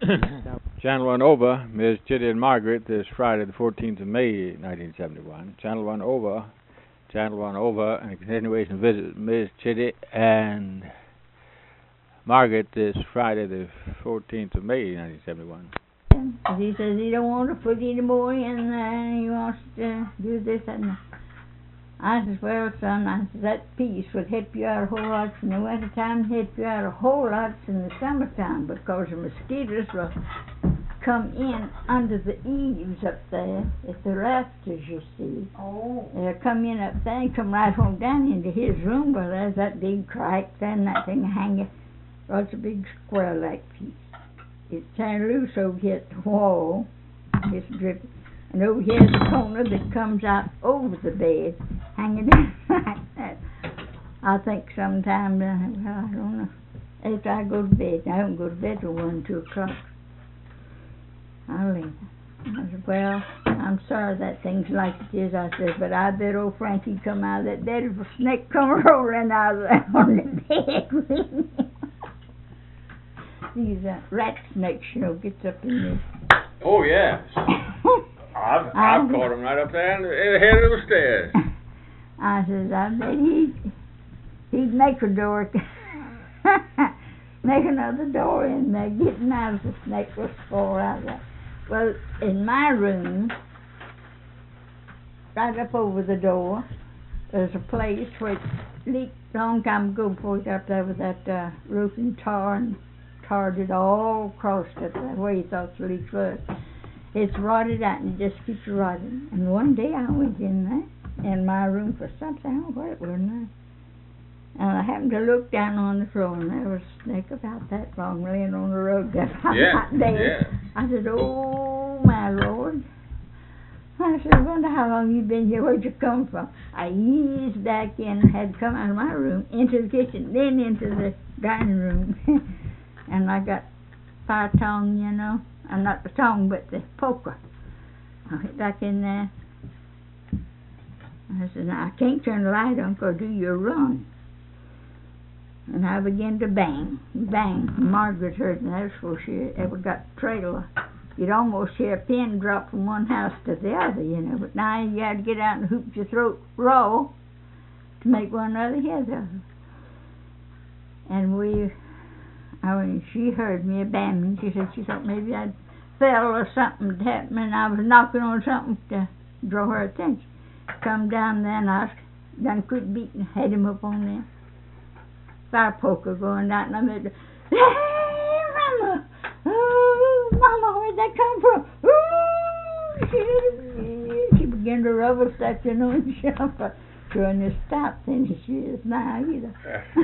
Channel 1 over, Ms. Chitty and Margaret, this Friday, the 14th of May, 1971. Channel 1 over, Channel 1 over, and a continuation visit Ms. Chitty and Margaret this Friday, the 14th of May, 1971. He says he don't want to put any more in there, he wants to do this and that. I says, well, son, that piece would help you out a whole lot in the winter time, help you out a whole lot in the summertime, because the mosquitoes will come in under the eaves up there at the rafters, you see. Oh. They'll come in up there and come right home down into his room where there's that big crack there and that thing hanging. Well, it's a big square-like piece. It's turned loose over here at the wall. It's dripping. And over here's the corner that comes out over the bed, hanging down like that. I think sometime, well, I don't know, after I go to bed. I don't go to bed till 1, 2 o'clock. I'll leave. I said, well, I'm sorry that thing's like it is, I said, but I bet old Frankie come out of that bed if a snake come rolling out of there on the bed with him. These rat snakes, you know, gets up in there. Oh, yes. I've caught him right up there in the head of the stairs. I says, I bet he'd make a door, make another door in there, getting out of the snake was fall out of there. Well, in my room, right up over the door, there's a place where it leaked a long time ago before we got there with that roofing tar and tarred it all across it that way he thought the leaks were. It's rotted out and it just keeps rotting. And one day I went in there, in my room for something, I don't know what it was now. And I happened to look down on the floor and there was a snake about that long laying on the rug that I'm not there. I said, oh my Lord. I said, I wonder how long you've been here, where'd you come from? I eased back in, had come out of my room, into the kitchen, then into the dining room. And I got fire tongue, you know. Not the tongue, but the poker. I went back in there. I said, now, I can't turn the light on because do you run? And I began to bang, bang. Margaret heard, and that's before she ever got the trailer. You'd almost hear a pin drop from one house to the other, you know. But now you had to get out and hoop your throat raw to make one other head of it. And she heard me a-bamming. She said she thought maybe I'd fell or something had happened, and I was knocking on something to draw her attention. Come down there, and I done quit beating, had him up on there. Fire poker going out, and I made, hey, Mama! Oh, Mama, where'd that come from? Ooh, she began to rubble stuff, you know, and jump. Trying to stop, then she is now either.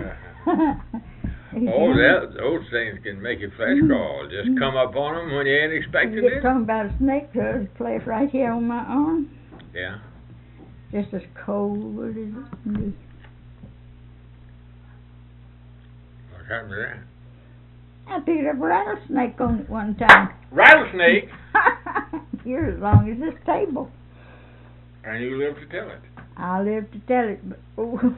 Those things can make your flesh crawl. Just come up on them when you ain't expecting it. You're talking about a snake, there's a place right here on my arm. Yeah. Just as cold as it can be. What happened to that? I picked up a rattlesnake on it one time. Rattlesnake? You're as long as this table. And you live to tell it. I live to tell it, but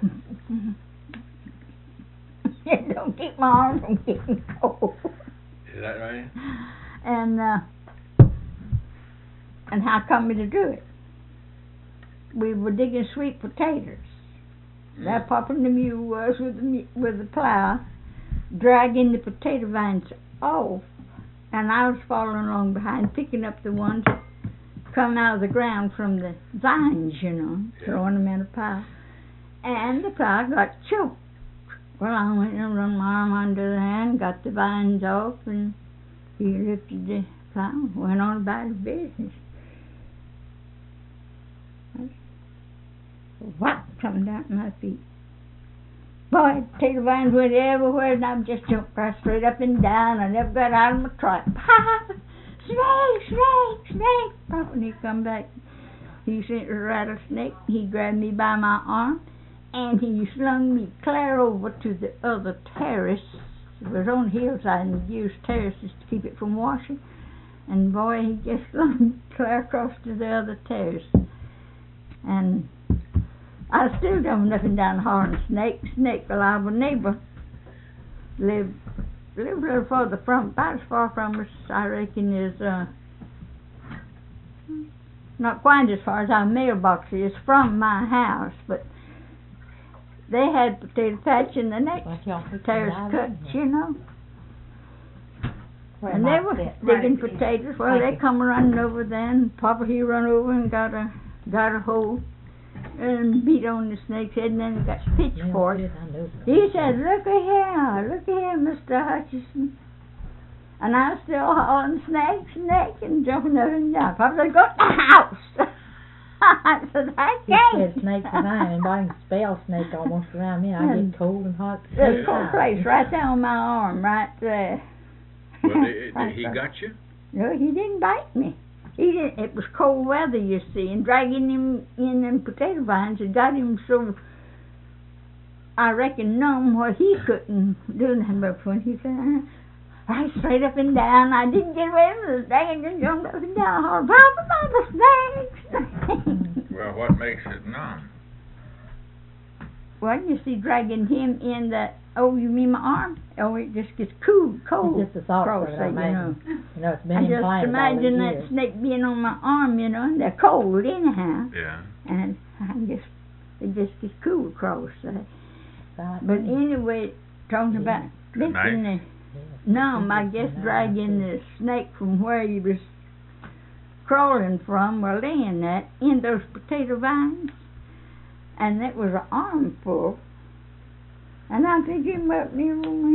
it don't keep my arm from getting cold. Is that right? And how come me to do it? We were digging sweet potatoes. That Papa and the mule was with the plow, dragging the potato vines off, and I was following along behind, picking up the ones that come out of the ground from the vines, you know, throwing them in a pile. And the plow got choked. Well, I went and run my arm under the hand, got the vines off, and he lifted the plow, went on about his business. What come down my feet? Boy, potato vines went everywhere, and I just jumped right straight up and down. I never got out of my trot. Snake, snake, snake. Papa, when he come back, he sent a rattlesnake. He grabbed me by my arm, and he slung me clear over to the other terrace. It was on the hillside, and he used terraces to keep it from washing. And boy, he just slung me clear across to the other terrace. And I still don't know nothing down the horn. Snake, well, I have a neighbor lived live a little further from, about as far from us, I reckon, is, not quite as far as our mailbox is from my house, but they had potato patch in the next terrace cuts, you know. And they were digging potatoes. Well, they come running over then. Papa, he run over and got a hoe and beat on the snake's head, and then got pitchforks. He said, look at here, Mr. Hutchison. And I was still hauling snake, and jumping up and down. Papa said, go to the house. I said, I can't. He said snakes and I, and I can spell snake almost around me. I get cold and hot. There's a cold place right there on my arm, right there. Well, he got you? No, he didn't bite me. He didn't. It was cold weather, you see, and dragging him in them potato vines had got him so, I reckon, numb where he couldn't do nothing. But when he said, right straight up and down, I didn't get away from the snake and just jumped up and down, hard, Papa, snakes. Well, what makes it numb? Well, you see, dragging him in that. Oh, you mean my arm? Oh, it just gets cold. It's just the thought of it, you know. You know, it's been I just implanted imagine all that these years. snake being on my arm, you know, and they're cold anyhow. Yeah. And it just gets cool across that. Right. But anyway, talking about lifting the numb, I guess dragging the snake from where he was crawling from or laying at in those potato vines. And it was an armful. And I picked him up near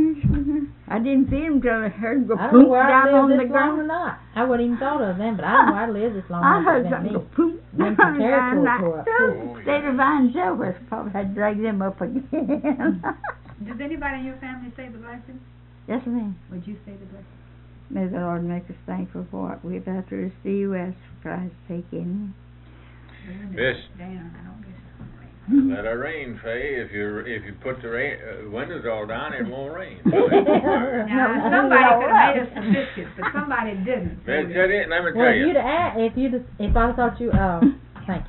I didn't feel him till I heard him go I don't know plunk where I down on lived the this long or ground. not. I wouldn't even thought of them, but I don't know where I lived this long. I heard It's been something me. go plunk Them down territory and I tore up, threw too. the potato vines over. Probably had to drag them up again. Does anybody in your family say the blessing? Yes, ma'am. Would you say the blessing? May the Lord make us thankful for what we've had to receive as Christ's sake in Yes. Damn, I don't guess. Let our rain, Faye. If you put the windows all down, it won't rain. So Now, somebody could have made us some biscuits, but somebody didn't. let me tell you. Well, if I thought you, thank you.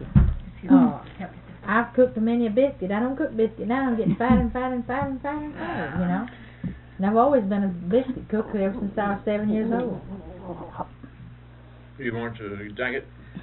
I've cooked many a biscuit. I don't cook biscuit now. I'm getting fatter and fatter, you know. And I've always been a biscuit cook ever since I was 7 years old. You want to drink it?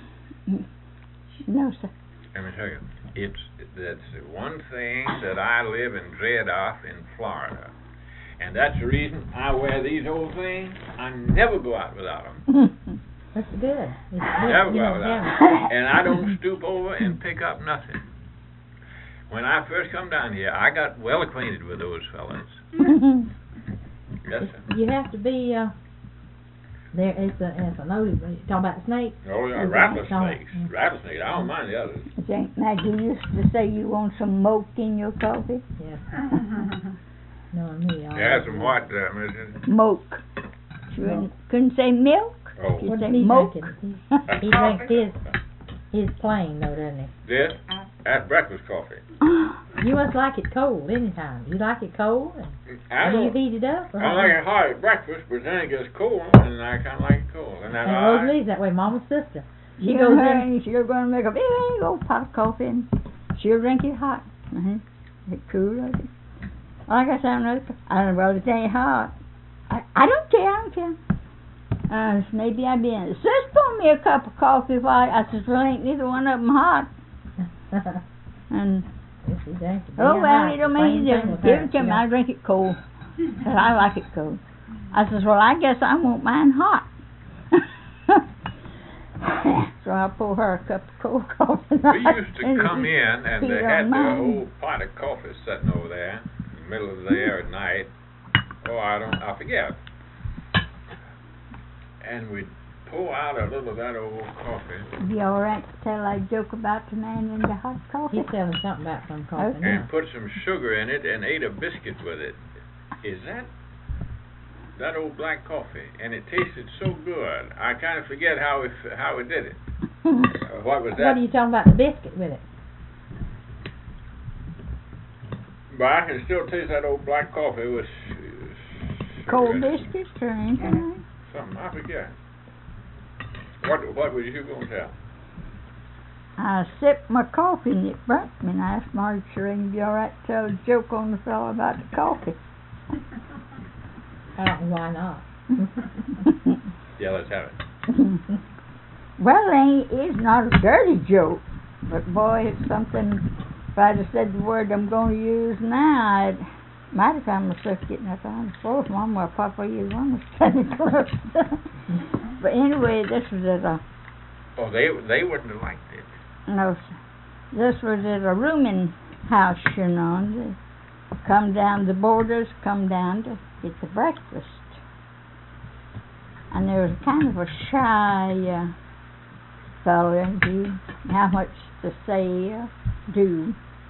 No, sir. Let me tell you. That's the one thing that I live in dread of in Florida. And that's the reason I wear these old things. I never go out without them. That's good. Never go out without them. And I don't stoop over and pick up nothing. When I first come down here, I got well acquainted with those fellas. Yes, sir. You have to be, it's a notice. You're talking about the snake? Oh, yeah, rattlesnakes. Rattlesnakes. I don't mind the others. Now, you used to say you want some milk in your coffee? Yes. No, me. Yeah, some what, Mrs.? Milk. You couldn't say milk? Oh. You What say does he milk? drinking? He drinks his plain, though, doesn't he? This? That's breakfast coffee. You must like it cold anytime. You like it cold? I Do you don't. heat it up? Or I like it hot at breakfast, but then it gets cold, and I kind of like it cold. And then And Rosalie's that way, Mama's sister. She You goes know, in. and she'll go and make a big old pot of coffee, and she'll drink it hot. It cool, like it. Like I said, well, it ain't hot. I don't care. Maybe I've been. Sis, pour me a cup of coffee. I says, well, ain't neither one of them hot. And Yes, she drinks it. oh, Damn well, right. it don't make any Same thing difference. with Give her. it to me. Yeah. I drink it cold. I like it cold. I says, well, I guess I won't mind hot. So I pour her a cup of cold coffee. we used to come in, and they had their old pot of coffee sitting over there in the middle of the day or at night. Oh, I forget. And we'd pour out a little of that old coffee Be all right to tell a joke about the man in the hot coffee? He's telling something about some coffee Okay. now. and put some sugar in it and ate a biscuit with it. Is that old black coffee? And it tasted so good. I kind of forget how we did it. What was What that? are you talking about, the biscuit with it? But I can still taste that old black coffee with Cold sugar in it. biscuits or anything? Something, I forget. What was you going to tell? I sipped my coffee and it burnt me, and I asked Marge, sure, it'd be all right to tell a joke on the fellow about the coffee. Why not? Yeah, let's have it. Well, it's not a dirty joke, but boy, it's something. If I'd have said the word I'm going to use now, I might have found myself getting up on the fourth one where Papa used one was standing close. But anyway, this was at a. Oh, they wouldn't have liked it. No, sir. This was at a rooming house, you know. And the boarders come down to get the breakfast. And there was kind of a shy fellow, and he how much to say, do.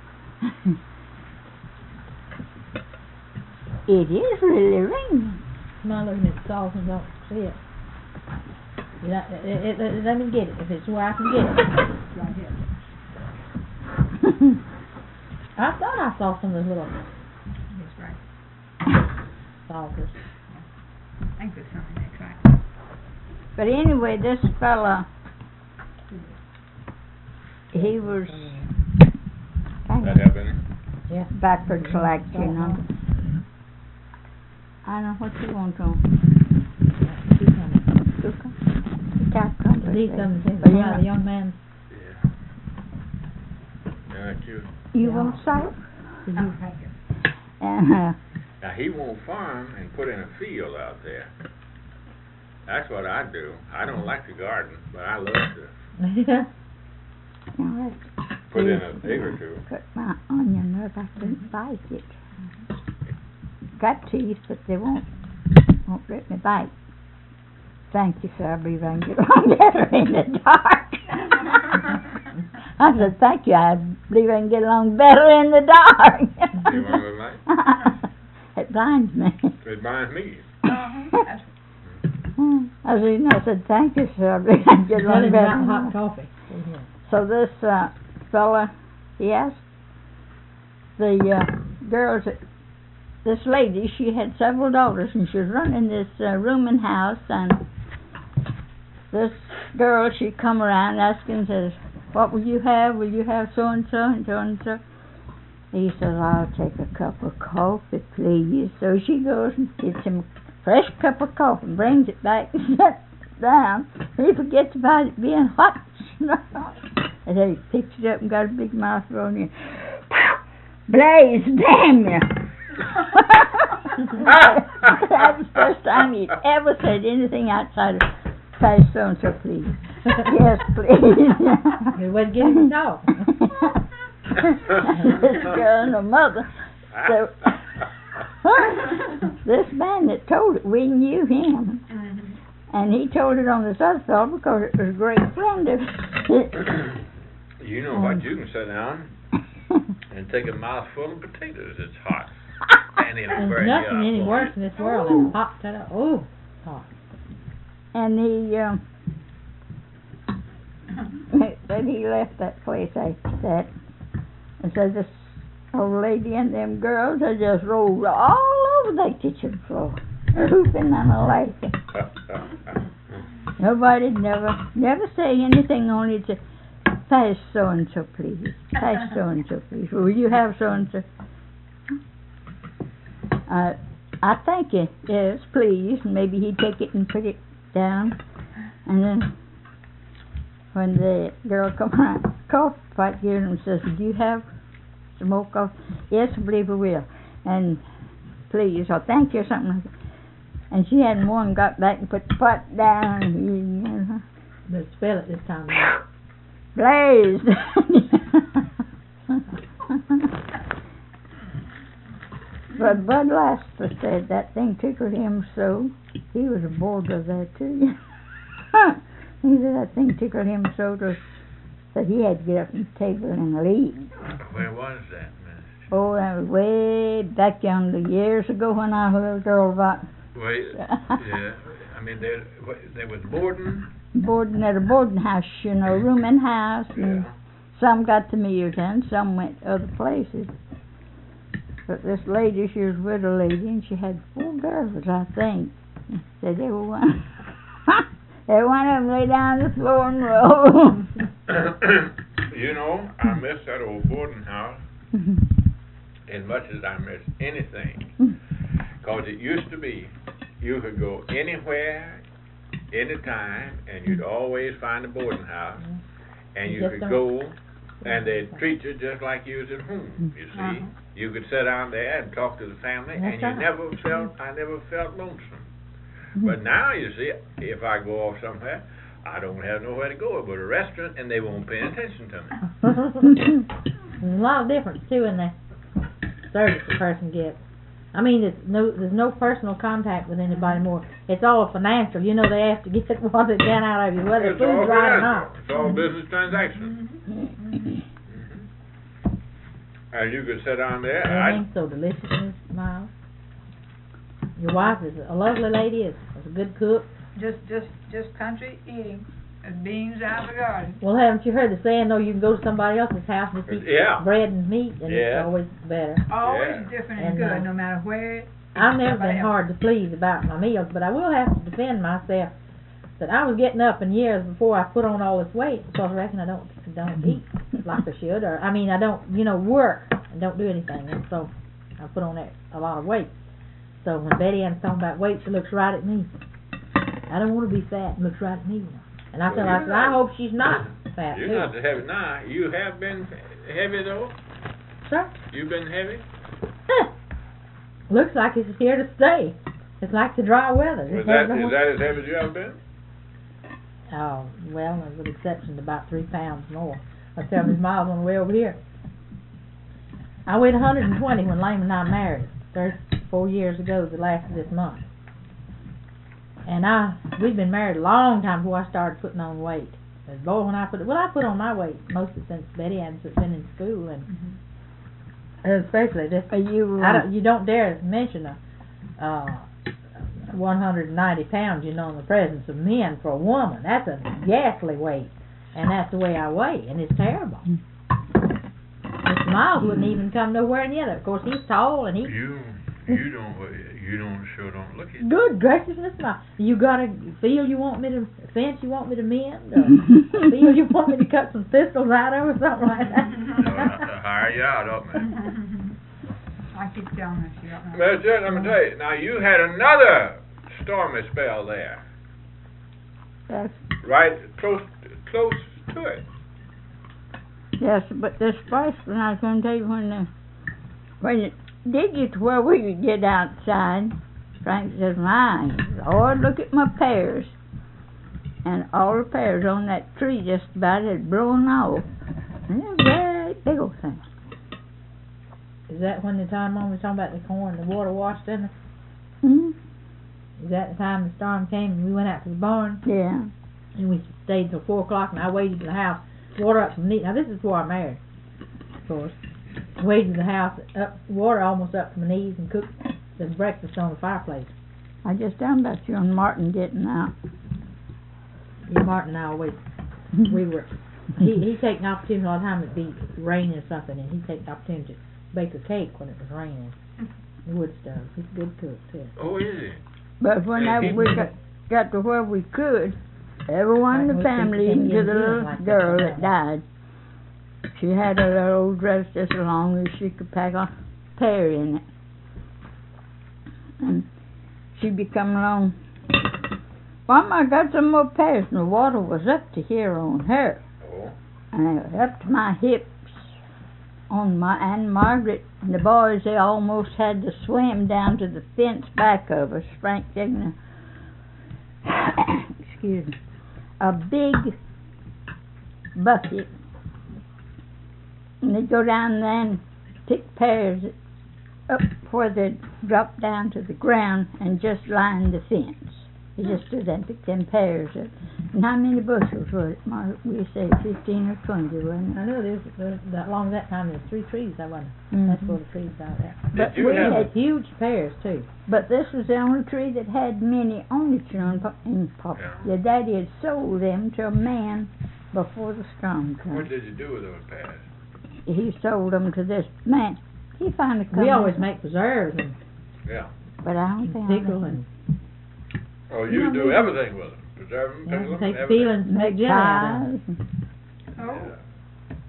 It is really raining. Not looking at the sauce and don't see it. Let me get it, if it's where I can get it. Right here. I thought I saw some of those little That's right. saucers. I think there's something that's right. But anyway, this fella, he was kind That of happened. Yeah. backwards like, you know. I don't know what you want on. These some things But you about know- the young man. Yeah. You. You Yeah. want salt? Oh, thank you. And Now he won't farm and put in a field out there. That's what I do. I don't like to garden, but I love to now let's put in a egg or two. cut my onion up. I couldn't bite it. Got teeth, but they won't let me bite. Thank you, sir. I believe I can get along better in the dark. I said, thank you. I believe I can get along better in the dark. You want to light? It blinds me. It binds me. I said, thank you, sir. I believe I can get Tell along him better. about hot coffee. So this fella, he asked the girls, this lady, she had several daughters, and she was running this rooming house, and this girl, she come around asking, says, what will you have? Will you have so-and-so and so-and-so? He says, I'll take a cup of coffee, please. So she goes and gets him a fresh cup of coffee and brings it back and sets it down. He forgets about it being hot. And then he picks it up and got a big mouthful and he, Blaze, damn you! That was the first time he'd ever said anything outside of "Pass so-and-so, please." Yes, please. It wasn't getting to talk. This girl and her mother. So, this man that told it, we knew him. And he told it on this other fellow because it was a great friend of his. You know what? You can sit down and take a mouthful of potatoes. It's hot. And it'll There's burn you nothing up. any worse in this world than hot potato. Oh, hot. And then he left that place after that. And so this old lady and them girls, they just rolled all over the kitchen floor, whooping and laughing. Nobody'd never say anything, only to pass so-and-so, please. Pass so-and-so, please. Will you have so-and-so? I thank you. Yes, please. And maybe he'd take it and put it down. And then when the girl come around, coffee pot gives him and says, do you have some more coffee? Yes, I believe I will. And please, or thank you, or something like that. And she hadn't one got back and put the pot down. But spell it this time. Blaze! But Bud Laster said that thing tickled him so. He was a boarder there too. He said that thing tickled him so that he had to get up from the table and leave. Where was that, man? Oh, that was way back yonder years ago when I was a little girl, about Wait, yeah. I mean, they was boarding. boarding at a boarding house, you know, rooming house, and Yeah. some got the meals in, some went to other places. But this lady, she was a widow lady, and she had 4 girls, I think. Said they were one. Every one of them lay down on the floor and roll. You know, I miss that old boarding house as much as I miss anything. Because it used to be you could go anywhere, anytime, and you'd always find a boarding house, and you Just could don't- go, and they'd treat you just like you was at home. You see, you could sit down there and talk to the family, That's and you right. I never felt lonesome. But now you see, if I go off somewhere, I don't have nowhere to go but a restaurant, and they won't pay attention to me. There's a lot of difference too in the service a person gets. I mean, there's no personal contact with anybody more. It's all financial. You know, they have to get what they can out of you, whether It's food's all right or financial. not. It's all business transactions. And you could sit down there. Everything's so delicious, Miss Miles. Your wife is a lovely lady. Is a good cook. Just country eating, beans out of the garden. Well, haven't you heard the saying, though, you can go to somebody else's house and just eat Yeah. bread and meat, and Yeah. it's always better. Always Yeah. different And, and good, no matter where. I've never somebody been else. hard to please about my meals, but I will have to defend myself that I was getting up in years before I put on all this weight, because I reckon I don't eat like I should, or I mean I don't work and don't do anything, and so I put on a lot of weight. So when Betty Ann's talking about weight, she looks right at me. I don't want to be fat, and looks right at me. And I said, I hope she's not fat. You're too. not heavy now. You have been heavy though. Sir? You've been heavy. Looks like it's here to stay. It's like the dry weather. Is It's that never- as heavy as you ever been? Oh, well, with the exception of about 3 pounds more. I tell Miss Miles on the way over here. I weighed 120 when Lane and I married, 34 years ago, the last of this month. And we've been married a long time before I started putting on weight. But boy, when I put on my weight mostly since Betty Ann's been in school, and especially this. You don't dare mention 190 pounds, in the presence of men for a woman. That's a ghastly weight, and that's the way I weigh, and it's terrible. Mr. Miles wouldn't even come nowhere near that. Of course, he's tall, and You don't look it. Good gracious, Miss Miles, you gotta feel you want me to fence, you want me to mend, or feel you want me to cut some thistles out of, or something like that. To hire you out, don't they? I keep telling her she don't know. But Jen, let me tell you. Now you had another stormy spell there, Yes, right close to it. yes, but this first one I was going to tell you when it did get to where we could get outside, Frank says, "My Lord, look at my pears." And all the pears on that tree just about had blown off. And they're great big old things. Is that when the time when we were talking about the corn, the water washed in it? Hmm? Is that the time the storm came and we went out to the barn Yeah. and we stayed till 4 o'clock and I waited in the house, water up to my knees. Now this is before I married, of course. Waited in the house, water almost up to my knees, and cooked the breakfast on the fireplace. I just talking about you and Martin getting out. Yeah, Martin and I always, we were, he'd take an opportunity all the time. It'd be raining or something, and he'd take the opportunity to bake a cake when it was raining. The wood stove. He's a good cook too. Oh, is it? But whenever we got to where we could, everyone in the family, even to the little girl that died, she had a little old dress just as long as she could pack a pear in it. And she'd be coming along, "Mama, I got some more pears," and the water was up to here on her. Oh. And it was up to my hips on my and Margaret and the boys. They almost had to swim down to the fence back of us. Frank taking excuse me, a big bucket, and they'd go down there and pick pears up where they'd drop down to the ground and just line the fence. They just stood there and picked them pears up. And how many bushels was it, Margaret? We say 15 or 20, wasn't it? I know there's that long that time there's 3 trees. I wonder. Mhm. That's where the trees out there. But Did you we have had, Huge pears too. but this was the only tree that had many on it, and Papa. Yeah. Your daddy had sold them to a man before the storm What came. did you do with those pears? He sold them to this man. He finally come We always in, make preserves and Yeah. but I don't think pickle and Oh, you do everything with them. Preserve them, pickle them, take everything. peelings and make make jelly out of them. pies. Oh,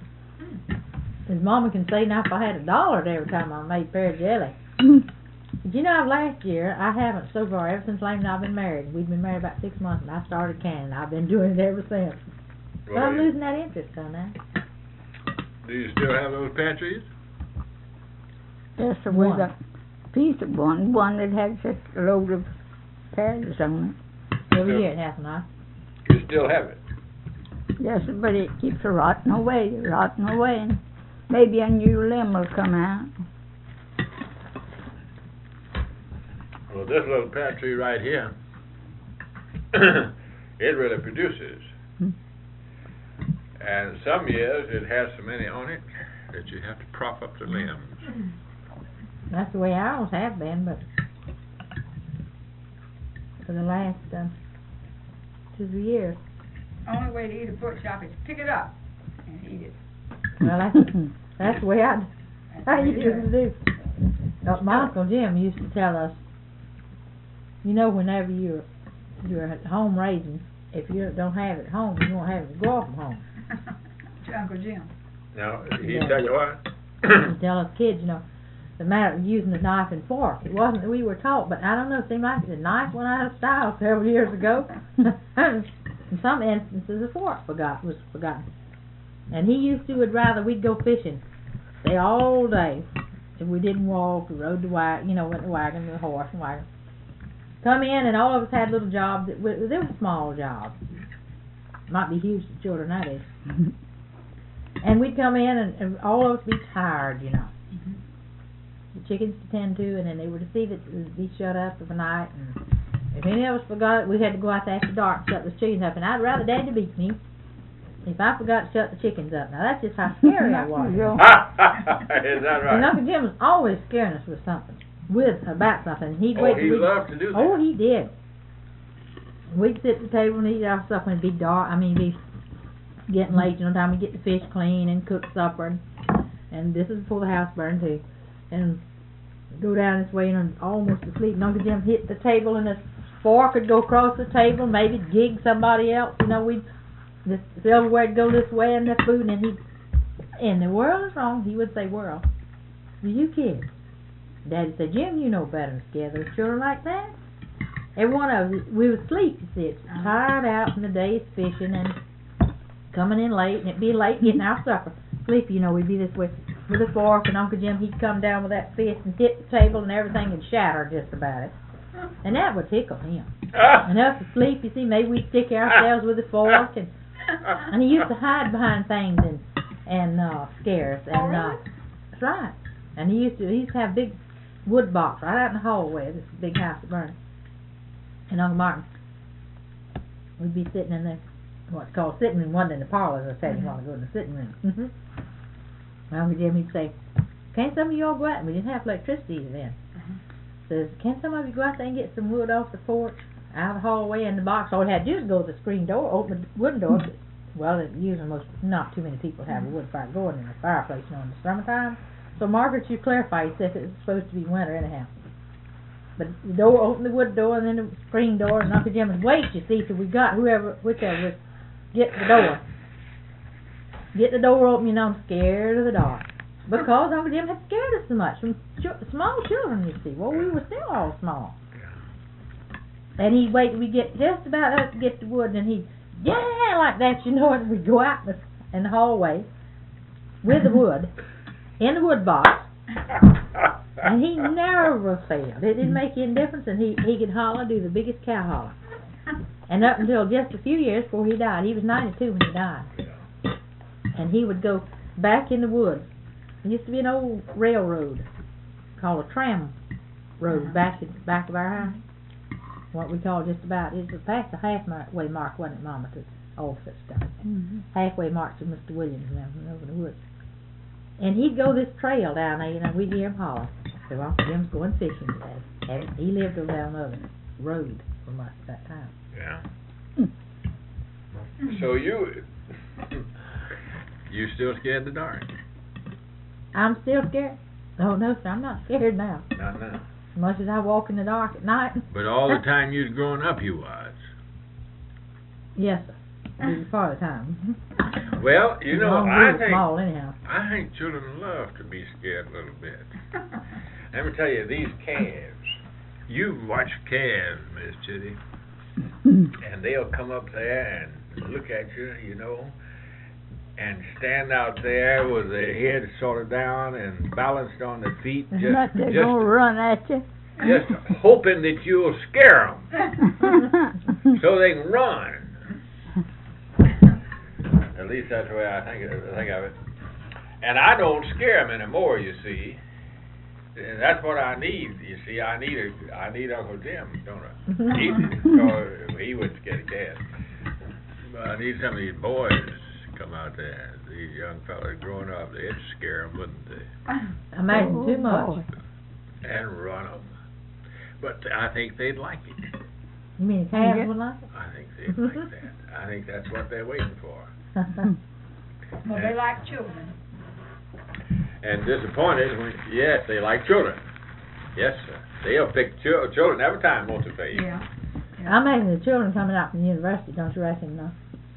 Yeah. His mama can say now if I had $1 every time I made pear jelly. and- Just You know, last year, I haven't so far, ever since Lane and I have been married. We've been married about 6 months, and I started canning. I've been doing it ever since. But I'm losing that interest on that. Do you still have those pantries? Yes, there was a piece of one that had just a load of pears on Every year it has not. You still have it? it. Yes, but it keeps rotting away, and maybe a new limb will come out. Well, this little pantry right here, it really produces. And some years it has so many on it that you have to prop up the limbs. That's the way ours have been, but for the last 2 years. Only way to eat a pork chop is pick it up and eat it. Well, that's the way I used to do. My Uncle Jim used to tell us, you know, whenever you're at home raising, if you don't have it at home, you won't have it to go off from home. To Uncle Jim. Now, he tell you what? He tell us kids, you know, the matter of using a knife and fork. It wasn't that we were taught, but I don't know, it seemed like the knife went out of style several years ago. In some instances, the fork was forgotten. And he used to would rather we'd go fishing, stay all day. If we didn't walk, we rode the wagon, you know, went the wagon, the horse and wagon. Come in, and all of us had little jobs. They were small jobs. Might be huge to children nowadays. And we'd come in, and all of us be tired, you know. The chickens to tend to, and then they were to see that it would be shut up for the night. And if any of us forgot it, we had to go out there after dark and shut the chickens up. And I'd rather Daddy beat me if I forgot to shut the chickens up. Now, that's just how scary I was. Is that right? And Uncle Jim was always scaring us with something. About something. He'd wait he loved to do that. Oh, he did. We'd sit at the table and eat our stuff when it'd be dark. I mean, it'd be getting late, you know, time we get the fish clean and cook supper. And this is before the house burned, too. And go down this way and almost asleep. And Uncle Jim hit the table and the fork would go across the table, maybe gig somebody else. You know, the silverware would go this way and the food, and the world is wrong. He would say, world. You kids. Daddy said, Jim, you know better than scare those children like that. Every one of us, we would sleep, you see, tired out from the day's fishing and coming in late, and it'd be late getting our supper. Sleepy, you know, we'd be this way with a fork, and Uncle Jim, he'd come down with that fist and hit the table, and everything would shatter just about it. And that would tickle him. And us asleep, you see, maybe we'd stick ourselves with a fork, and he used to hide behind things and scare us. And that's right. And he used to have a big wood box right out in the hallway of this big house that burned. And Uncle Martin, we'd be sitting in there, what's called sitting room, wasn't in the parlor, as I said, you want to go to the sitting room. Uncle Jim, he'd say, can't some of you all go out? And we didn't have electricity then. Says, can some of you go out there and get some wood off the porch, out of the hallway in the box? All we had to do was go to the screen door, open the wooden door. Well, usually not too many people have a wood fire going in the fireplace, you know, in the summertime. So Margaret, you clarify, you said it was supposed to be winter anyhow. But the door, open the wood door, and then the screen door, and Uncle Jim would wait, you see, till we got whichever would get the door. Get the door open, you know, I'm scared of the dark. Because Uncle Jim had scared us so much from small children, you see. Well, we were still all small. And he'd wait till we get just about us to get the wood, and he'd, yeah, like that, you know, and we'd go out in the hallway with the wood, in the wood box, and he never failed. It didn't make any difference, and he could holler, do the biggest cow holler. And up until just a few years before he died, he was 92 when he died. And he would go back in the woods. There used to be an old railroad called a tram road back of our house. What we call just about, it was past the halfway mark, wasn't it, Mama, to all such stuff. Halfway mark to Mr. Williams now, over the woods. And he'd go this trail down there, you know, we'd hear him holler. So Uncle Jim's going fishing today. And he lived over down the other road from us at that time. Yeah. So you still scared of the dark? I'm still scared. Oh, no, sir, I'm not scared now. Not now. As much as I walk in the dark at night. But all the time you'd grown up, you was. Yes, sir. Part of the time. Well, you know, I think children love to be scared a little bit. Let me tell you, these calves, You watch calves, Miss Chitty, and they'll come up there and look at you, you know, and stand out there with their heads sort of down and balanced on their feet, Not they're gonna run at you. just hoping that you'll scare them so they can run. At least that's the way I think of it. And I don't scare them anymore, you see. And that's what I need. You see, I need Uncle Jim, don't I? He wouldn't scare the cat. But I need some of these boys to come out there. These young fellas growing up, they'd scare them, wouldn't they? Imagine too much. And run them. But I think they'd like it. You mean calves would like it? I think they'd like that. I think that's what they're waiting for. Well, they like children. And disappointed when, yes, they like children. Yes, sir. They'll pick children every time, won't they, Faye? Yeah. I imagine the children coming out from the university, don't you reckon?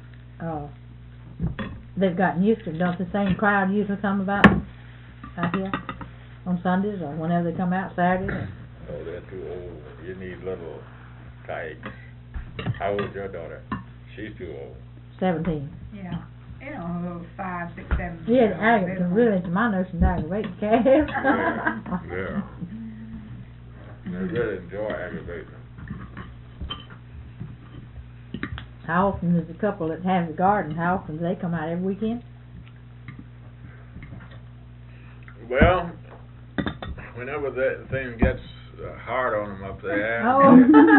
They've gotten used to it. Don't the same crowd usually come about out here on Sundays or whenever they come out, Saturdays? Oh, they're too old. You need little tykes. How old's your daughter? She's too old. 17. Yeah. You know, a little 5, 6, 7. Yeah, really, to my notion, aggravating calves. Yeah. They really enjoy aggravating them. How often does the couple that have the garden, how often do they come out? Every weekend? Well, whenever that thing gets hard on them up there. Oh.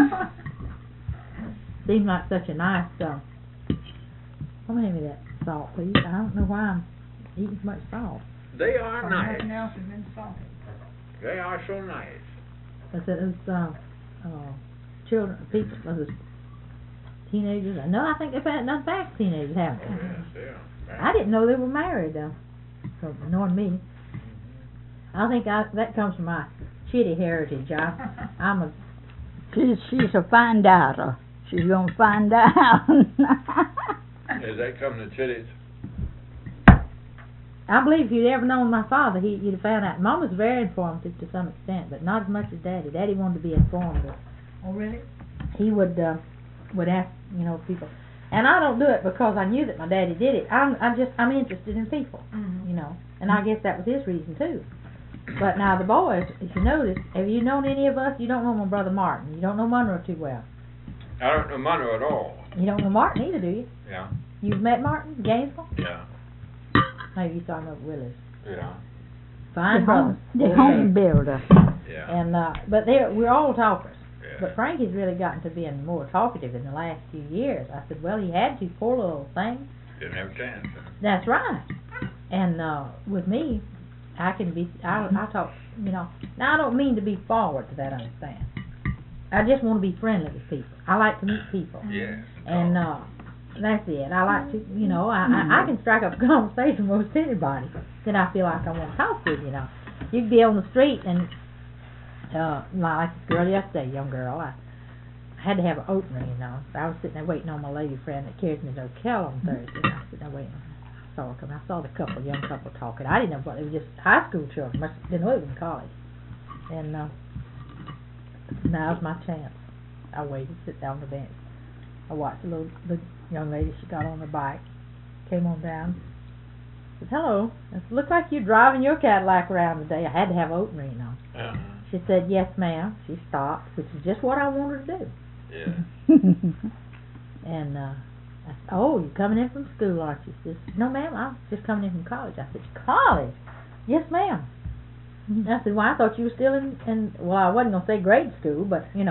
Seems like such a nice, how many that salt, please? I don't know why I'm eating so much salt. They are nice. Nothing else has been salted. They are so nice. But those children, people, those teenagers. No, I think they've had done back teenagers, haven't they? Yes, yeah. I didn't know they were married though. So knowing me, I think that comes from my Chitty heritage. I'm a. She's a find outer. She's gonna find out. Is that coming to Chitty's? I believe if you'd ever known my father, you'd have found out. Mom was very informative to some extent, but not as much as Daddy. Daddy wanted to be informative. Oh, really? He would ask, people. And I don't do it because I knew that my daddy did it. I'm interested in people, and I guess that was his reason too. But now the boys, if you notice, have you known any of us? You don't know my brother Martin. You don't know Monroe too well. I don't know Monroe at all. You don't know Martin either, do you? Yeah. You've met Martin, Gainesville? Yeah. Maybe you saw him at Willis. Yeah. Fine brother. The home builder. Yeah. And but we're all talkers. Yeah. But Frankie's really gotten to being more talkative in the last few years. I said, well, he had to, poor little thing. Didn't have a chance. That's right. And with me, I can be, I talk, Now, I don't mean to be forward to that, understand. I just want to be friendly with people. I like to meet people. Yes. And that's it. I like to, I can strike up a conversation with most anybody that I feel like I want to talk with, You could be on the street and, like this girl yesterday, young girl, I had to have an opening, I was sitting there waiting on my lady friend that carries me to the hotel on Thursday. And I was sitting there waiting. I saw her come. I saw the young couple talking. I didn't know what, it was just high school children. Must have been living in college. And now's my chance. I waited, sit down on the bench. I watched the young lady. She got on her bike, came on down. Said, "Hello. It looks like you're driving your Cadillac around today." I had to have open ring on. Uh-huh. She said, "Yes, ma'am." She stopped, which is just what I wanted to do. Yeah. And I said, "Oh, you're coming in from school, aren't you?" She said, "No, ma'am. I'm just coming in from college." I said, "College?" "Yes, ma'am." I said, "Well, I thought you were still in well, I wasn't going to say grade school, but, and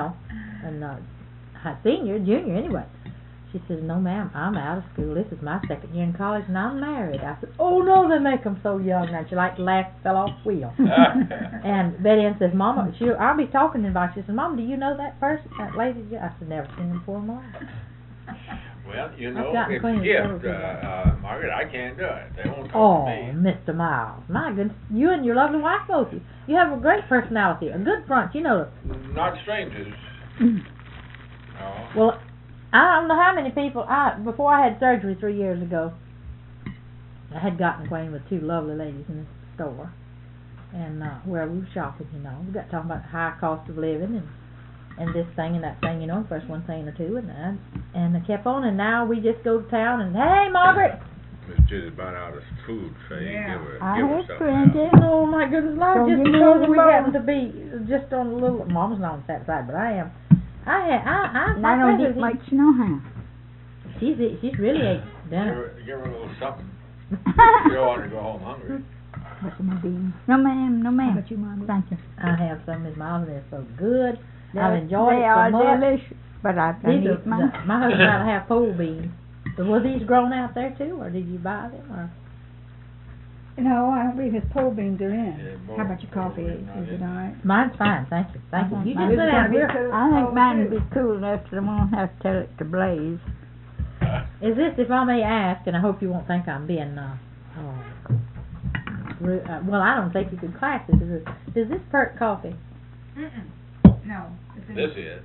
junior anyway." She says, "No, ma'am, I'm out of school. This is my second year in college, and I'm married." I said, "Oh, no, they make them so young." And she like laughed, fell off the wheel. And Betty Ann says, "Mama, I'll be talking about you." She says, "Mama, do you know that person, that lady?" I said, "Never seen him before in my life." Well, it's a clean gift, Margaret. I can't do it. They won't talk to me. Mr. Miles, my goodness, you and your lovely wife, both of you. You have a great personality, a good front, Not strangers. No. Well, I don't know how many people, before I had surgery 3 years ago, I had gotten acquainted with two lovely ladies in the store, and where we were shopping, we got talking about high cost of living, and and this thing and that thing, you know, first one thing or two, and I kept on, and now we just go to town and, hey, Margaret! Miss Judy's about out of food, so you Yeah. give her I something had plenty. else. Oh my goodness, Lord, Don't just give me because any we more. happen to be just on a little, Mom's not on that side, but I am. I And I don't eat much no how. She's really ate dinner. Give her a little something. You don't want her to go home hungry. What's my beans? No ma'am, no ma'am. But you, Margaret? Thank you. I have some in my oven, they're so good. I've enjoyed they it so are much. delicious, but I These don't are, eat mine. my husband and I have pole beans. So were these grown out there too, or did you buy them? Or? No, I don't believe his pole beans are in. Yeah, How about your coffee? pole beans not Is it in. all right? Mine's fine, thank you. Thank you. You Mine just is sit down. gonna be We're- I think mine would be cool enough so I won't have to tell it to blaze. Is this, if I may ask, and I hope you won't think I'm being, well, I don't think you could class it. Is this Perk coffee? Mm-mm. No. This is.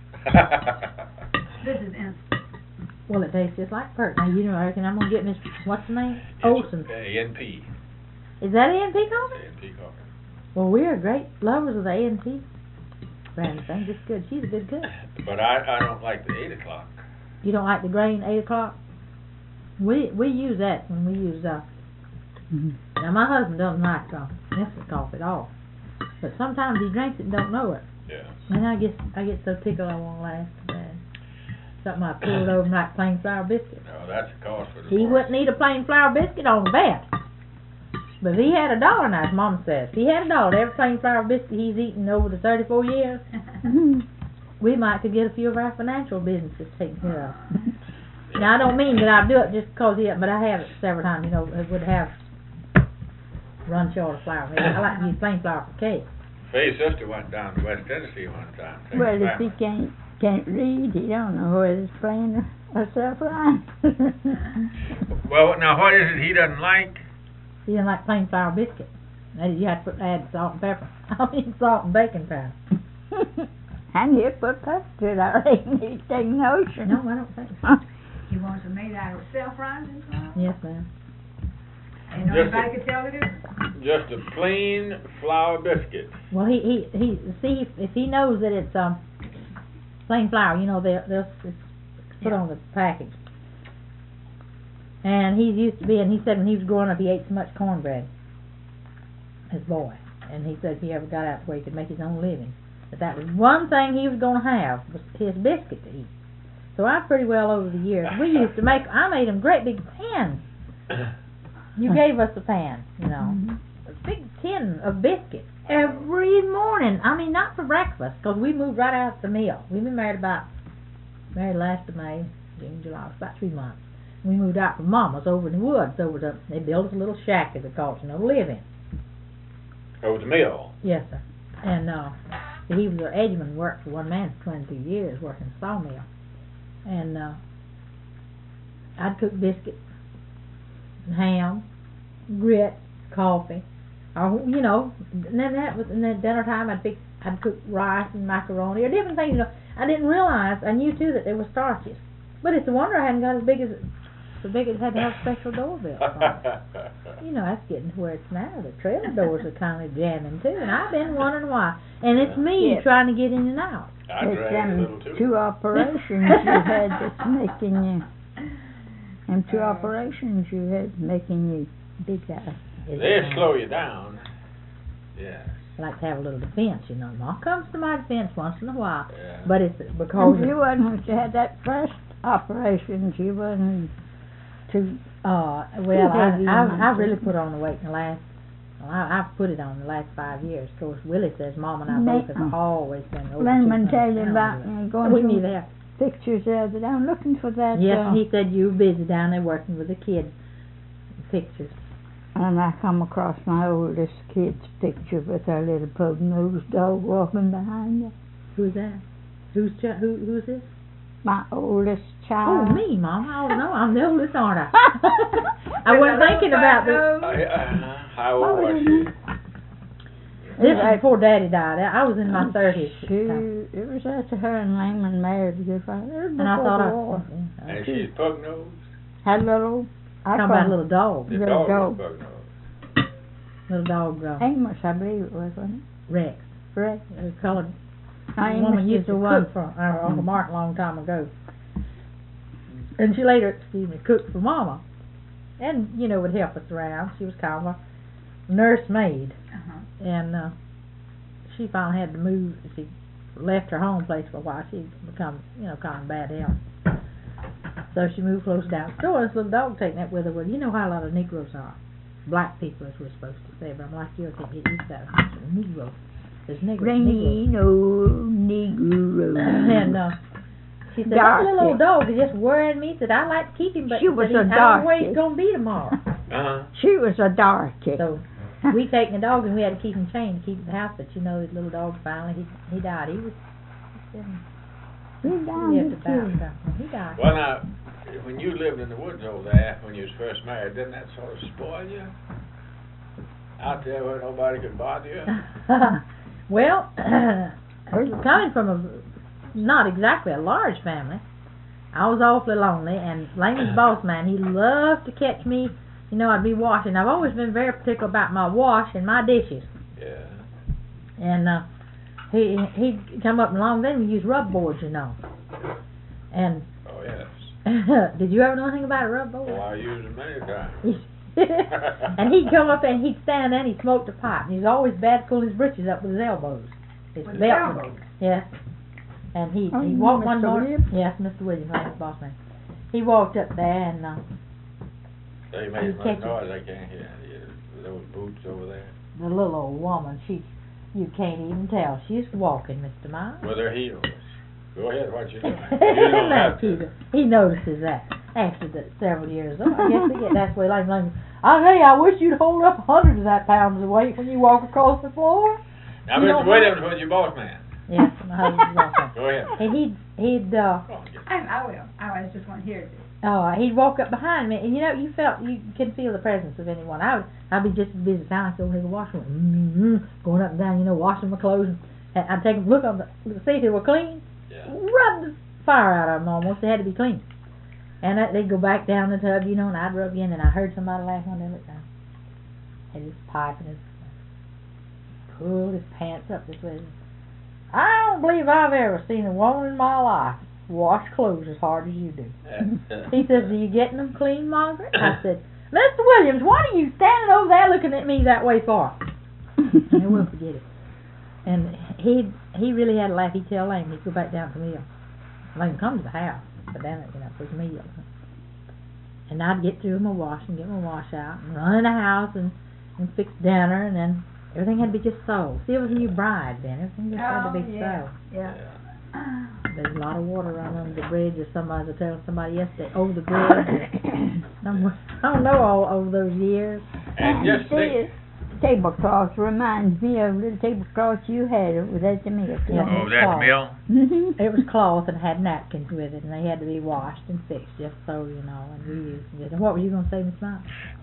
This is instant. Well, it tastes just like Perk. Now, you know, I reckon I'm going to get Mr. What's the name? Olson. A&P. Is that A&P coffee? A&P coffee. Well, we are great lovers of the A&P brand thing. It's good. She's a good cook. But I don't like the 8 o'clock. You don't like the grain 8 o'clock? We use that when we use, now my husband doesn't like instant coffee at all. But sometimes he drinks it and don't know it. Yeah. And I get so tickled I won't last today. Something I pulled over like plain flour biscuit. No, that's the cost for the He boys. wouldn't eat a plain flour biscuit on the bet. But if he had $1 now, as Mama says, if he had $1, every plain flour biscuit he's eaten over the 34 years, we might could get a few of our financial businesses taken care of. Now, I don't mean that I do it just because but I have it several times, you know, it would have run short of flour. I like to use plain flour for cake. Faye's sister went down to West Tennessee one time. take Well, her if he family. can't read, he don't know whether it's plain or self-line. Well, now what is it he doesn't like? He didn't like plain flour biscuit. You have to add salt and pepper. I mean salt and baking powder. And you put pepper to it already. He's taking notion. No, I don't think so. He wants it made out of self-rising flour? Yes, ma'am. And Just nobody could tell the difference? Just a plain flour biscuit. Well, he see if he knows that it's plain flour, you know, they'll put on the package. And he used to be, and he said when he was growing up, he ate so much cornbread as a boy. And he said if he ever got out to where he could make his own living, that was one thing he was going to have, was his biscuit to eat. So I pretty well over the years, we used to I made him great big pans. You gave us a pan, you know, a big tin of biscuits every morning. I mean, not for breakfast, because we moved right out the meal. We've been married last of May, June, July, about 3 months. We moved out from Mama's over in the woods. They built us a little shack, as they call it, you know, to live in. Over the mill. Yes, sir. And he was our edgeman, worked for one man for 22 years, working a sawmill. And I'd cook biscuits, ham, grits, coffee, or you know. And then dinner time I'd cook rice and macaroni or different things. You know, I didn't realize. I knew too that there were starches, but it's a wonder I hadn't got as big as it had to have a special doorbell. You know, that's getting to where it's now. The trailer doors are kind of jamming too, and I've been wondering why. And it's me Yeah. trying to get in and out. I It's drag a them little too. 2 operations you had that's making you. Them 2 operations you had making you big guy. They slow you down. Yeah. I like to have a little defense, you know. Mom comes to my defense once in a while, Yeah. but it's because And you wasn't, when you had that first operations, you wasn't too. well, heavy I've on really it. put on the weight in the last. Well, I've put it on the last 5 years. Of course, Willie says Mom and I both have always been over Let 200 me tell you pounds. about going We through need that. pictures the other day. I'm looking for that. Yes, he said you were busy down there working with the kids' pictures. And I come across my oldest kid's picture with her little pug-nosed dog walking behind her. Who's that? Who's this? My oldest Oh, child. me, Mom. I don't know. I'm the oldest, aren't I? I wasn't thinking about this. How old was she? This was before Daddy died. I was in my 30s. at the time. It was after her and Lehman married to And I thought And she's pug nosed? had a little. I talking about a call him little dog. The Little dog dog. was pug nosed. Little dog, Amos, I believe it was, wasn't Rex. it? Right. Colored I woman must used to use a run cook. for our Uncle Mark a long time ago. And she later, cooked for Mama. And, would help us around. She was kind of a nursemaid. Uh-huh. And she finally had to move. She left her home place for a while. She'd become, kind of bad health. So she moved close down the store. This little dog taking that with her. Well, you know how a lot of Negroes are. Black people, as we're supposed to say. But I'm like you, I can't get used to that. Negro. There's Negro. Negro. And she said, that little old dog is just worrying me. Said, I'd like to keep him, but She was I a don't know where darky. he's going to be tomorrow. Uh-huh. She was a darky. So we taken the dog and we had to keep him chained to keep him in the house. But this little dog finally, he died. He was He lived died too. about, he died. Well, now, when you lived in the woods over there, when you was first married, didn't that sort of spoil you? Out there where nobody could bother you? Well, coming from not exactly a large family, I was awfully lonely, and Lamon's boss man, he loved to catch me. I'd be washing. I've always been very particular about my wash and my dishes. Yeah. And he'd come up along then we used rub boards, And Oh, yes. did you ever know anything about a rub board? Well, I used them many times. And he'd come up and he'd stand there and he'd smoke the pipe. And he was always bad to pull his britches up with his elbows. His With his belt. elbows? Yes. And he Oh, walked one Mr. morning. Williams? Yes, Mr. Williams, my boss man. He walked up there and They You made so catch much noise I can't hear. Those boots over there. the little old woman, you can't even tell. She's walking, Mr. Miles. With their heels. Go ahead, what you doing? You don't have to. He notices that after several years. Oh, I guess that's where like I'll tell you, I wish you'd hold up hundreds of that pounds of weight when you walk across the floor. Now, You Mr. don't Williams was your boss man. Yes, my husband's walking. Go ahead. And he'd Go on, get it. I will. I was just want to hear it. he'd walk up behind me, and you can feel the presence of anyone. I'd be just as busy as I go in the washroom, going up and down, washing my clothes. And I'd take a look on to see if they were clean. Yeah. Rub the fire out of them almost. They had to be clean. And they'd go back down the tub, and I'd rub you in, and I heard somebody laugh on there. Had his pipe and pulled his pants up this way. I don't believe I've ever seen a woman in my life wash clothes as hard as you do. He says, are you getting them clean, Margaret? I said, Mr. Williams, what are you standing over there looking at me that way for? And I won't forget it. And he really had a laugh. He'd tell Lane, he'd go back down to the mill. Lane come to the house, but then for his meal. And I'd get through my wash and get my wash out and run in the house and fix dinner, and then everything had to be just so. See, it was a new bride then. Everything just had to be so. Yeah. There's a lot of water running under the bridge, or somebody was telling somebody yesterday, over the bridge. I don't know all over those years. And just think. Tablecloth reminds me of the tablecloth you had over at the mill. Yeah. Oh, that mill? Mm-hmm. It was cloth and had napkins with it, and they had to be washed and fixed just so, and reused. And what were you going to say, Miss Mike?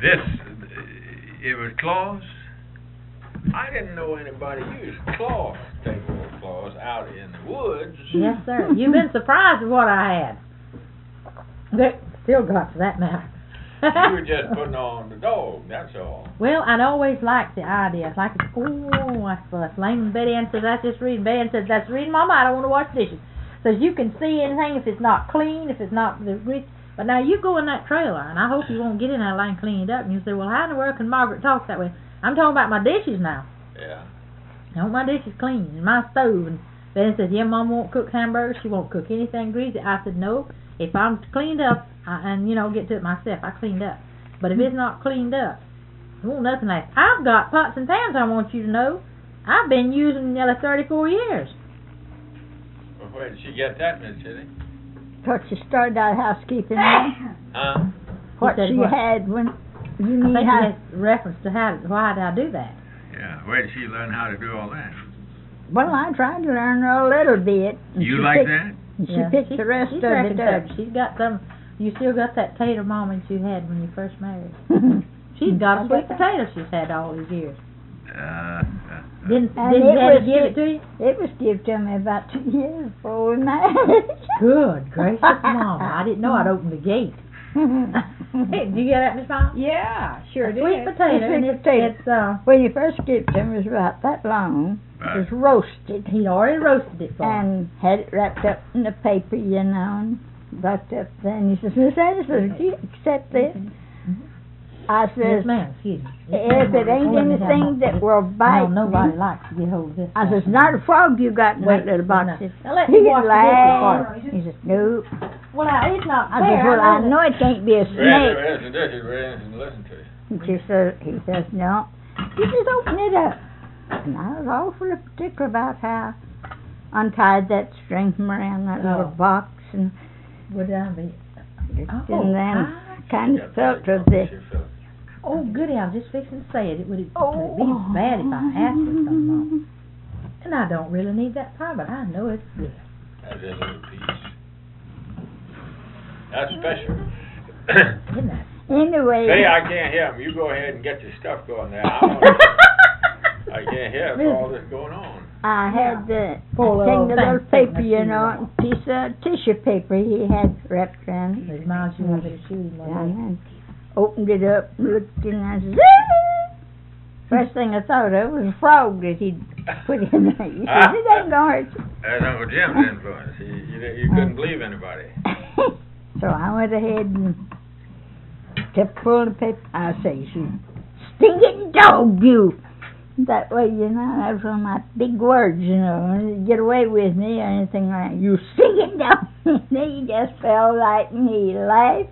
It was cloths. I didn't know anybody used cloth, tablecloths out in the woods. Yes, sir. You've been surprised at what I had. They still got to that matter. You were just putting on the dog, that's all. Well, I'd always liked the idea. Like, that's fuss. Lane Betty Ann says, that's just reading. Betty Ann says, that's reading, Mama, I don't want to wash dishes. Says, you can see anything if it's not clean, if it's not the rich. But now you go in that trailer, and I hope you won't get in that line cleaned up. And you say, well, how in the world can Margaret talk that way? I'm talking about my dishes now. Yeah. I want my dishes clean, and my stove. And Betty says, yeah, Mom won't cook hamburgers. She won't cook anything greasy. I said, no. If I'm cleaned up, and get to it myself, I cleaned up. But if it's not cleaned up, it won't nothing last. I've got pots and pans, I want you to know. I've been using nearly 34 years. Well, where did she get that, Miss Chitty? Thought she started out housekeeping then. Huh? What said she what? had when you I need think how. that's reference to why did I do that? Yeah, where did she learn how to do all that? Well, I tried to learn her a little bit. and You she like picked- that? and She picked the rest she's of it up. She's got some. You still got that tater moment you had when you first married. She's got a sweet potato she's had all these years. Didn't And Daddy it was give it to you? It was given to me about 2 years before we married. Good gracious, Mama! I didn't know I'd opened the gate. Hey, did you get that, Miss Mom? Yeah, sure A did. sweet potato. A sweet And potato. it's When you first gave it to me, it was about that long. was roasted. He'd already roasted it for him. And had it wrapped up in the paper, you know, and wrapped up then. He says, Miss Anderson, do you accept this? I Yes, says, ma'am, excuse me. if it ain't anything that will bite No, nobody me. likes to get hold of this. I says, not a frog you got in that little box. No. He Now let he me watch the laughed. dishes He says, no. Well, now, it's not I fair. says, well, I that- know it can't be a Randy, snake. Randy, dishes, Randy, listen to you. And he says, no. You just open it up. And I was awfully particular about how I untied that string from around that little Oh. box and Would I be? and then I- kind of felt of the. Oh, goody, I was just fixing to say it. Would it be Oh. bad if I asked for some more? And I don't really need that pie, but I know it's good. That's a little piece. That's special. Isn't that? Anyway. Say I can't hear him. You go ahead and get your stuff going there. I can't hear for all this going on. I had the Poor thing, little the little thing, paper, taking you a know, piece of tissue paper he had wrapped around it. There's miles you want me to shoot him And on. then opened it up, looked in, and I said, "Ah!" First thing I thought of was a frog that he'd put in there. He said, it ain't gonna hurt you. That's Uncle Jim's influence. You couldn't believe anybody. So I went ahead and kept pulling the paper. I say, you stinking dog, you. That way, you know, that was one of my big words, you know, get away with me or anything like that. You stinking dog. And then he just fell right and he laughed.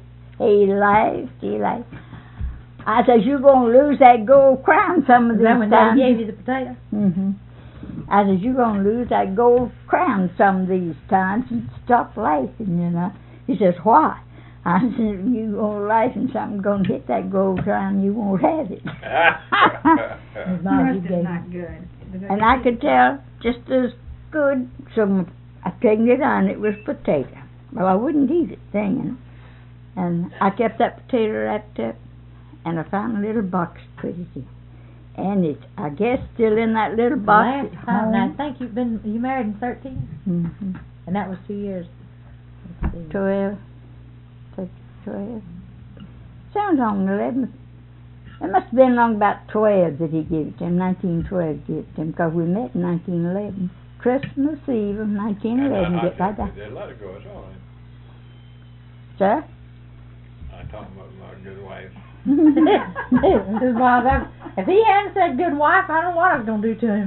I says, you're going to lose that gold crown some of Is these that when times. Daddy gave you the potato? I says, you're going to lose that gold crown some of these times and stop laughing, you know. He says, why? I said, you're going to laugh and something's going to hit that gold crown, you won't have it. His mom, you Yours gave is not good. And I could tell just as good, so I taken it on, it was potato. Well, I wouldn't eat it then. And I kept that potato wrapped up, and I found a little box to put it in. And it's, I guess, still in that little box last at time. Now, I home. think you married in 13, Mm-hmm. and that was 2 years. Let's see. 12. Take 12. Sounds on 11. It must have been long about 12 that he gave it to him, 1912 gave it to him, because we met in 1911. Christmas Eve of 1911, get by that. Let it go, it's all right. Sir? I'm talking about my good wife. His mom, if he hadn't said good wife, I don't know what I was going to do to him.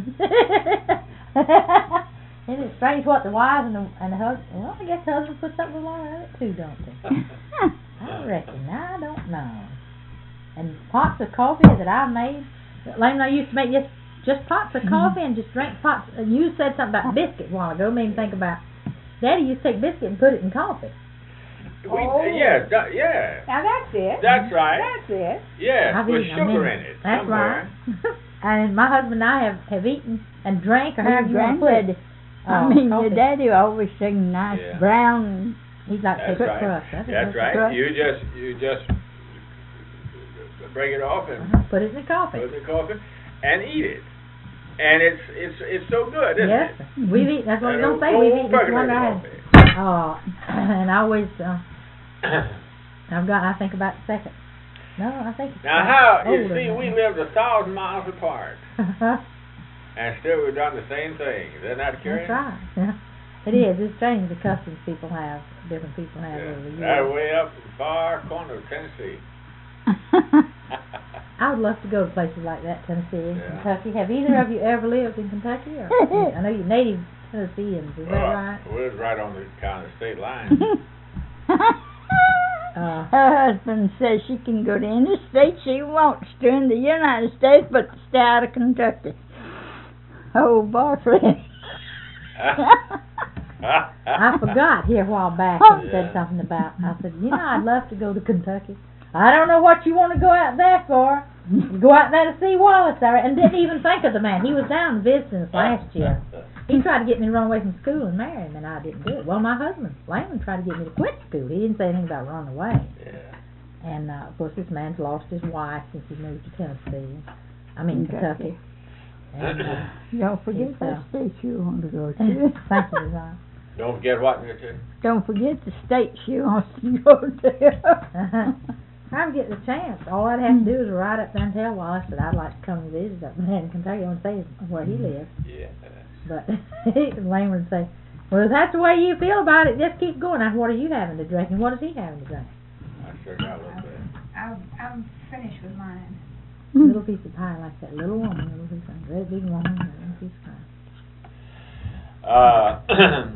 Isn't it strange what the wives and the husband, well, I guess husbands put something along with it too, don't they? I reckon, I don't know. And pots of coffee that I made, Lane and I used to make just pots of coffee and just drink pots. You said something about biscuit a while ago, made me think about, Daddy used to take biscuit and put it in coffee. Yeah. Now that's it. That's right. That's it. Yeah, I've with eaten sugar many. in it. That's somewhere. right. And my husband and I have eaten and drank, or however you want to put it. Granddaddy. I mean, your coffee. daddy always sing nice Yeah. brown. He'd like to That's cook right. for us. That's right. right. You just break it off and Put it in the coffee. put it in the coffee and eat it. And it's so good, isn't Yes, it? we've eaten. That's what I That was gonna say. old We've eaten this one percolator I coffee. and I always I think about the second. No, I think. It's Now how, you older see, than we that. lived 1,000 miles apart, and still we've done the same thing. Isn't that curious? That's right. Yeah. It is. It's strange the customs people have, different people have over the Yeah. That years. way up in the far corner of Tennessee. I would love to go to places like that, Tennessee and Yeah. Kentucky. Have either of you ever lived in Kentucky? Or, I know you're native Tennesseans. Is that right? We're right on the kind of state line. Her husband says she can go to any state she wants to in the United States, but stay out of Kentucky. Oh, boyfriend. I forgot here a while back and said something about, I said, I'd love to go to Kentucky. I don't know what you want to go out there for. Go out there to see Wallace, and didn't even think of the man. He was down visiting us last year. He tried to get me to run away from school and marry him, and I didn't do it. Well, my husband, Landon, tried to get me to quit school. He didn't say anything about running away. Yeah. And, of course, this man's lost his wife since he moved to Tennessee. I mean, Kentucky. And, Don't forget It's, that state you want to go to. thank you, Ron. Don't forget what, Richard? Don't forget the state she wants to go to. I would get the chance. All I'd have to do is ride up there and tell Wallace that I'd like to come and visit up there in Kentucky and say where he lives. Yeah. But Lane would say, well, if that's the way you feel about it, just keep going. Now, what are you having to drink, and what is he having to drink? I sure got a little bit. I'm finished with mine. Little piece of pie like that. Little woman, little piece of very big woman, little piece of pie.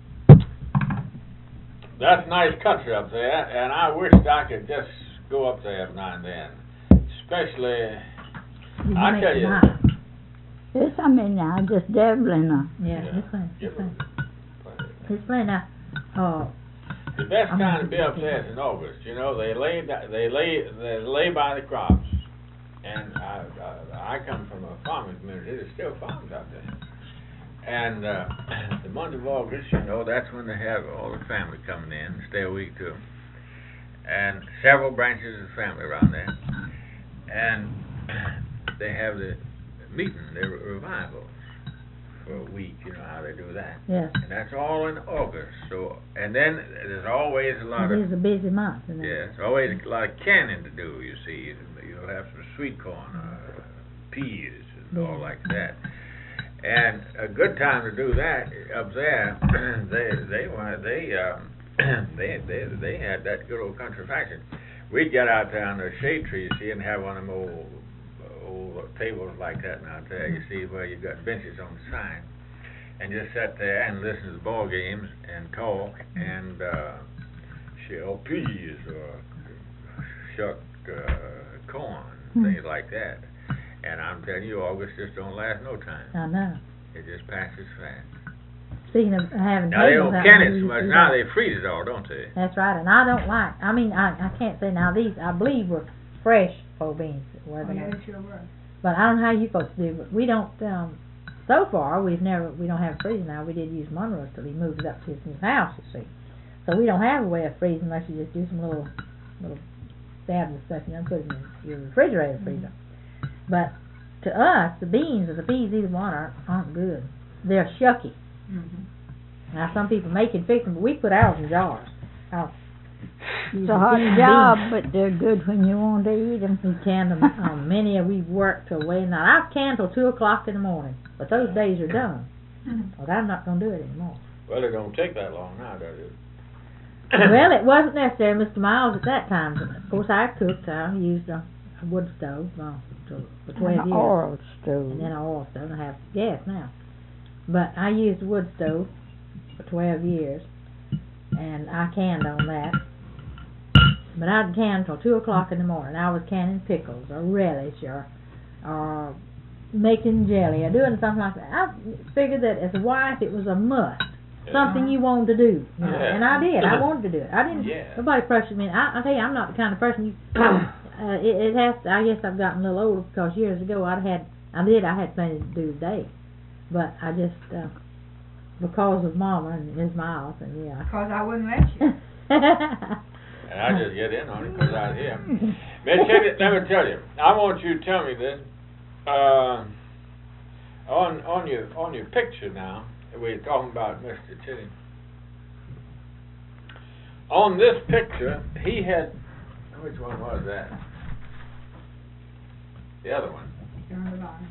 That's nice country up there, and I wished I could just go up there every now and then. Especially, I tell you. Yes, I mean now, just dabbling. Yeah, Yeah. it's fine. Give It's fine. her- It's fine now. The best time to be up there is in August. You know, they lay by the crops, and I come from a farming community. There's still farms out there. And the month of August, you know, that's when they have all the family coming in, stay a week too, and several branches of the family around there, and they have the meeting, the revivals for a week. You know how they do that. Yes. And that's all in August. So, and then there's always a lot It of is a busy month, isn't it? yes, always a lot of canning to do. You see, you'll have some sweet corn, peas, and all like that. And a good time to do that up there, they had that good old country fashion. We'd get out there under a shade tree, you see, and have one of them old tables like that out there, you see, where you got benches on the side, and just sit there and listen to the ball games and talk and shell peas or shuck corn, things like that. And I'm telling you, August just don't last no time. I know. It just passes fast. Speaking of having Now they tables don't out can there, it so you much. do Now that. they freeze it all, don't they? That's right, and I don't like. I mean, I can't say now these. I believe were fresh pole beans. Were Oh, they yeah, not? it sure was. But I don't know how you folks do. But we don't. So far, we don't have a freezer now. We did use Monroe's till he moved up to his new house. You see, so we don't have a way of freezing unless you just do some little stabs and stuff. You know, put it in your refrigerator freezer. But to us, the beans or the peas, either one, aren't good. They're shucky. Mm-hmm. Now, some people make and fix them, but we put ours in jars. It's a hard job, but they're good when you want to eat them. We canned them. Many we've worked till way night. I've canned till 2 o'clock in the morning, but those days are done. Mm-hmm. But I'm not going to do it anymore. Well, it don't take that long now, does it? Well, it wasn't necessary, Mr. Miles, at that time. Of course, I cooked. I used a wood stove for 12 years. An oil stove. And then an oil stove. I have gas now. But I used a wood stove for 12 years, and I canned on that. But I'd can till 2 o'clock in the morning. I was canning pickles or relish or making jelly or doing something like that. I figured that as a wife it was a must. Something you wanted to do. You know? Yeah. And I did. I wanted to do it. I didn't. Yeah. Nobody pressured me. I tell you, I'm not the kind of person you. It has to, I guess I've gotten a little older because years ago I had plenty to do today. But I just, because of Mama and Ms. Miles, and yeah. Because I wouldn't let you. And I just get in on it because I was here. Miss Chitty, let me tell you. I want you to tell me this. On your picture now, we're talking about Mr. Chitty. On this picture, he had, which one was that? The other one. You're on the line.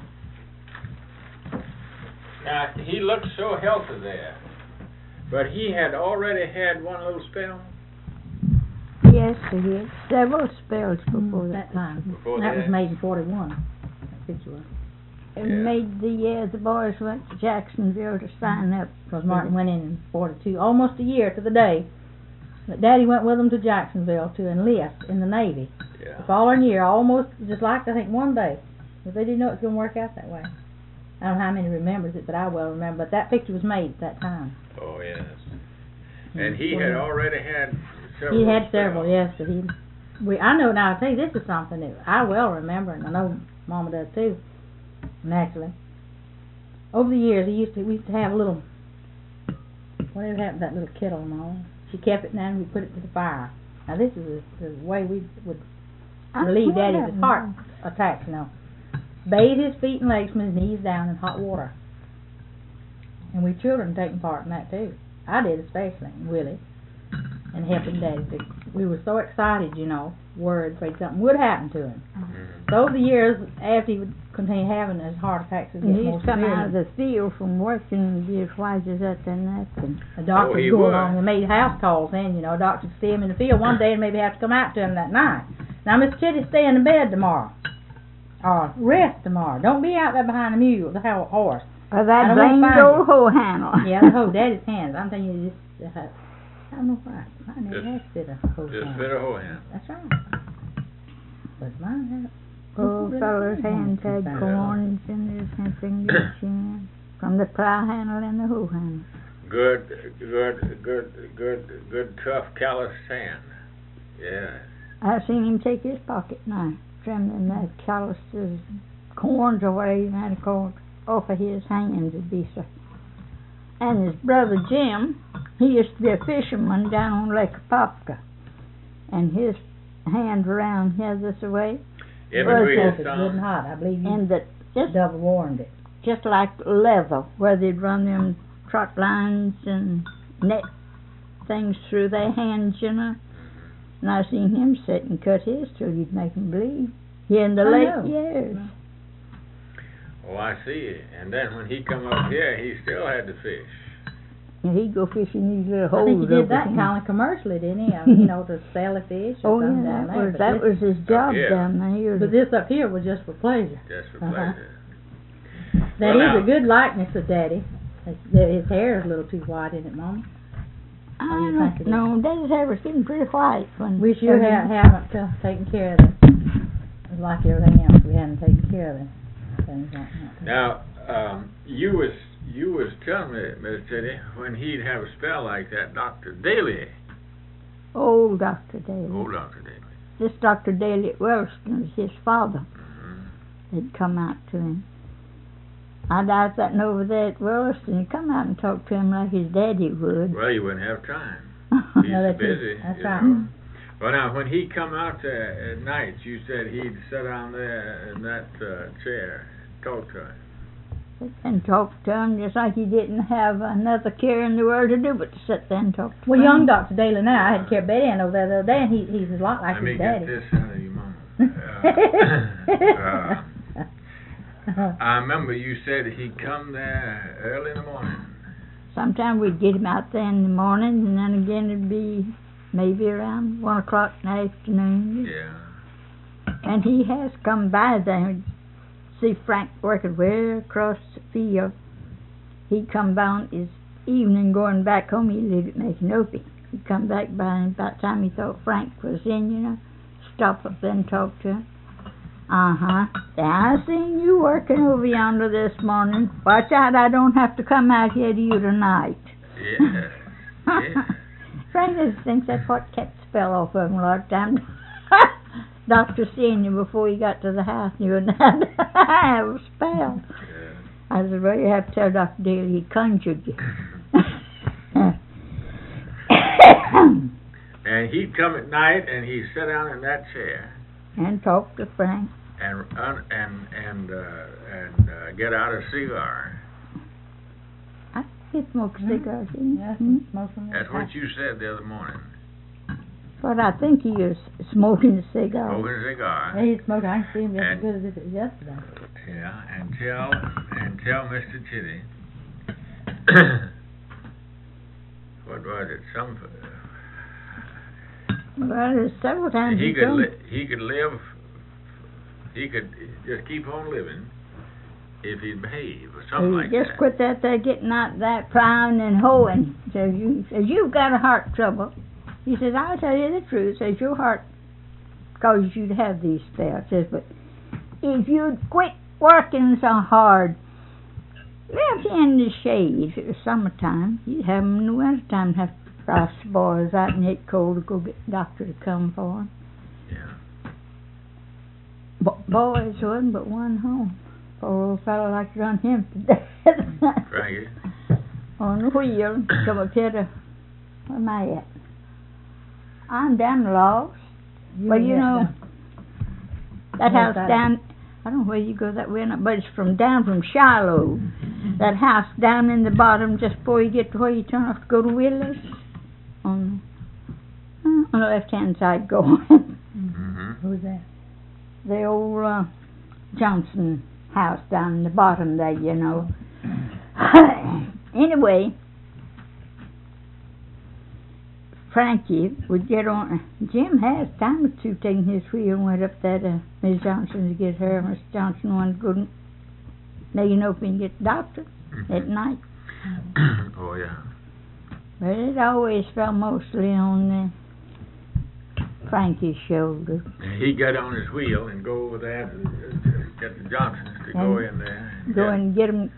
Now, he looked so healthy there, but he had already had one little spell. Yes, he had several spells before that time. Before that that. was made in 41. That picture was. It Yeah. made the year the boys went to Jacksonville to sign up. Because Martin went in 42, almost a year to the day. But Daddy went with him to Jacksonville to enlist in the Navy. Yeah. The following year, almost just like I think one day. But they didn't know it was going to work out that way. I don't know how many remembers it, but I well remember. But that picture was made at that time. Oh, yes. And he had already had several. He had spells. several, yes, but I know now, I'll tell you, this is something that I well remember, and I know Mama does too, naturally. Over the years, we used to have a little, whatever happened to that little kettle and all. She kept it down and we put it to the fire. Now this is the way we would relieve Daddy's heart attacks, you know. Bathe his feet and legs from his knees down in hot water. And we children taking part in that too. I did especially, and Willie. and helping Daddy. We were so excited, you know, worried something would happen to him. So over the years, after he would continue having his heart attacks, would get more He's come severe. out of the field from working and be as wise as that and that. And The doctor he would go would. along and made house calls in, you know, doctor would see him in the field one day and maybe have to come out to him that night. Now, Miss Chitty, stay in the bed tomorrow. Or rest tomorrow. Don't be out there behind the mule, the horse. or I that don't wanna blamed find old you. hoe handle. Yeah, the hoe, Daddy's hands. I'm telling you, just, I don't know why. Mine never Just- has fit a hoe Just hand. fit a hoe hand. That's right. But mine had. Old fella's hands had Yeah. corns in his fingers, yeah, from the plow handle and the hoe handle. Good, tough, calloused hand. Yeah. I've seen him take his pocket knife, trimming that calluses, corns away, and that corn off of his hands would be so. And his brother Jim, he used to be a fisherman down on Lake Apopka, and his hands around here this way, In Well, between It's his good and thumbs. hot. I believe you and that just double warned it. just like leather, where they'd run them trot lines and net things through their hands, you know. And I seen him sit and cut his till you'd make him bleed. Here in the I late know. years. Oh, I see. And then when he come up here, he still had to fish. And he'd go fishing these little I holes. think he did over that him. kind of commercially, didn't he? You know, to sell a fish or Oh something yeah, down that there. was But that this- was his job here. down there. But this up here was just for pleasure. Just for Uh-huh. pleasure. That Well, is now- a good likeness of Daddy. His hair is a little too white, isn't it, Mama? I Oh, you don't think it know. Daddy's hair was getting pretty white when. We sure haven't taken care of them. Like everything else, we hadn't taken care of them. Things like that. Now, you was telling me, Miss Teddy, when he'd have a spell like that, Dr. Daly, Old Dr. Daly. old Dr. Daly, This Dr. Daly at Wellston was his father. mhm, Had come out to him. I doubt that and over there at Williston, he'd come out and talk to him like his daddy would. well, you wouldn't have time. He's No, that's busy. it. That's you right. know. Well, now, when he come out there at night, you said he'd sit down there in that chair, talk to him. And talk to him just like he didn't have another care in the world to do but to sit there and talk to Well, him. young Dr. Daly now, I had to carry Betty Ann over there the other day, and he's a lot like Let me his get daddy. this out of your mama. I remember you said he'd come there early in the morning. Sometimes we'd get him out there in the morning, and then again it'd be maybe around 1 o'clock in the afternoon. Yeah. And he has come by there and see Frank working way across the field. He'd come by on his evening going back home. He lived at Micanopy. He'd come back by, and about the time he thought Frank was in, you know, stop up there and talk to him. Uh-huh. I seen you working over yonder this morning. Watch out, I don't have to come out here to you tonight. Yeah. Yeah. Frank just thinks that's what kept the spell off of him a lot of times. Doctor seen you before he got to the house, you would have a spell. Yeah. I said, well, you have to tell Dr. Daly he conjured you. And he'd come at night and he'd sit down in that chair And talk to Frank. and get out a cigar. I could smoke cigars. Yeah, Hmm? smoking. That's what you said the other morning. But I think he was smoking a cigar. Smoking a cigar. Yeah, he's smoking. I can see him just as And- good as if it was yesterday. Yeah, and tell Mr. Chitty. What was it? Well, there's several times He he told me. could live. He could just keep on living if he'd behave or something like Just that. quit that there getting out that plowing and hoeing. Says you've got a heart trouble. He says, I'll tell you the truth. Says your heart causes you to have these spells. Says, but if you'd quit working so hard, live in the shade. If it was summertime, you'd have them in the wintertime. Have to frost the boys out and it cold to go get the doctor to come for them. Yeah. Boys wasn't but one home. Poor old fellow like to run him to death. Frankie. On the wheel, come up here to, where am I at? I'm down the logs. Well, you know, that house down, I don't know where you go that way or not, but it's down from Shiloh. That house down in the bottom just before you get to where you turn off to go to Willis. On the left-hand side going. Mm-hmm. Who's that? The old Johnson house down the bottom there, you know. Anyway, Frankie would get on. Jim has time or two taking his wheel and went up there to Miss Johnson to get her. Miss Johnson wanted to go to Megan Open and get the doctor at night. Oh, yeah. But it always fell mostly on Frankie's shoulder. He got on his wheel and go over there to get the Johnsons to go in there. Go and get him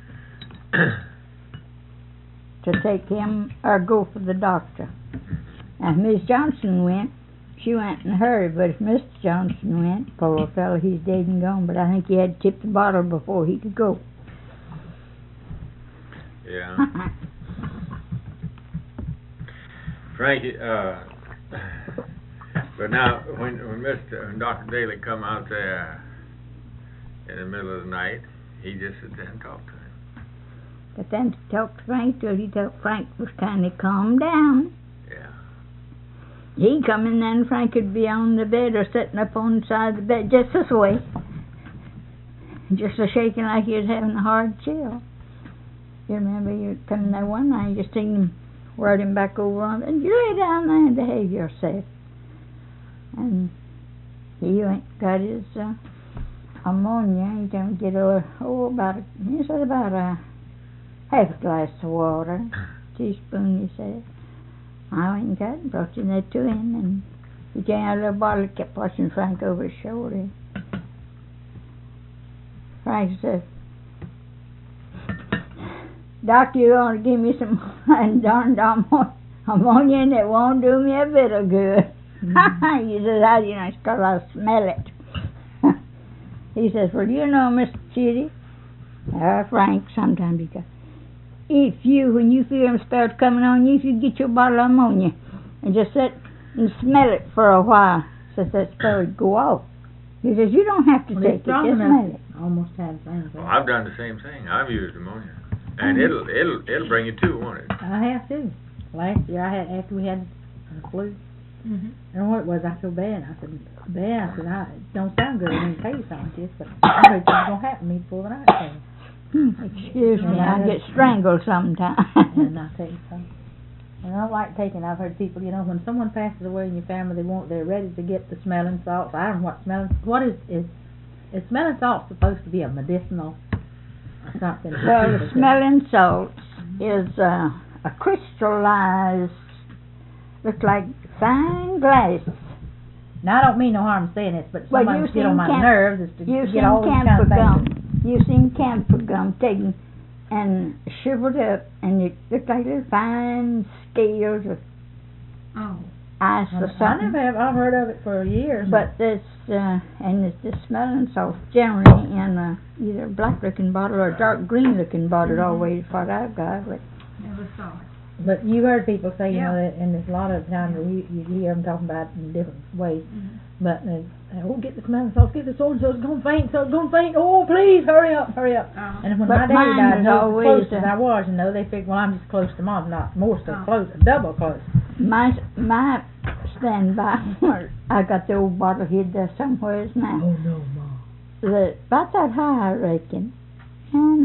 to take him or go for the doctor. And if Miss Johnson went, she went in a hurry, but if Mr. Johnson went, poor fellow, he's dead and gone, but I think he had to tip the bottle before he could go. Yeah. Frankie, but now when Dr. Daly come out there in the middle of the night, he just sit there and talk to him. But then to talk to Frank till he thought Frank was kind of calmed down. Yeah. He'd come in then Frank would be on the bed or sitting up on the side of the bed just this way. Just a shaking like he was having a hard chill. You remember you coming there one night, you just seen him, whirled him back over on, and you lay down there and behave yourself. And he went got his ammonia. He didn't get about a half a glass of water, teaspoon, he said. I went and got it, brought you that to him, and he came out of a little bottle, kept watching Frank over his shoulder. Frank said, Doctor, you want to give me some darned ammonia and it won't do me a bit of good. He says, how do you know? It's because I smell it. He says, well, you know, Mr. Chitty, Frank, sometimes he goes, when you feel them spells coming on you, if you get your bottle of ammonia and just sit and smell it for a while, says that spell would go off. He says, you don't have to take it, just smell it. Almost had the same thing. Well, I've done the same thing. I've used ammonia. And it'll bring you to, won't it? I have too. Last year after we had the flu. Mm-hmm. I don't know what it was. I feel bad. I said, it don't sound good. I didn't tell you something, but I know it's going to happen to me before the night came. Excuse me, I get strangled sometimes. And I'll tell you something. And I don't like taking, I've heard people, when someone passes away in your family, they're ready to get the smelling salts. I don't know what is smelling salt supposed to be a medicinal something? Well, the smelling salts is a crystallized, looks like fine glass. Now, I don't mean no harm saying this, but somebody get on my nerves is to get all these kind of things. You've seen camphor gum taken and shriveled up, and it looks like little fine scales of ice or something. I've heard of it for years. But this, and it's the smelling salts generally in either a black-looking bottle or a dark green-looking bottle, always what I've got. But never saw it. But you heard people say, that, and there's a lot of times you hear them talking about it in different ways. Mm-hmm. But, get the smelling salts, get the so-and-so, it's going to faint, oh, please, hurry up. And when my daddy died, as close as I was, they figured, well, I'm just close to Mom, not more so close, double close. My standby, I got the old bottle hid there somewhere now. Oh, no, Mom. About that high, I reckon. And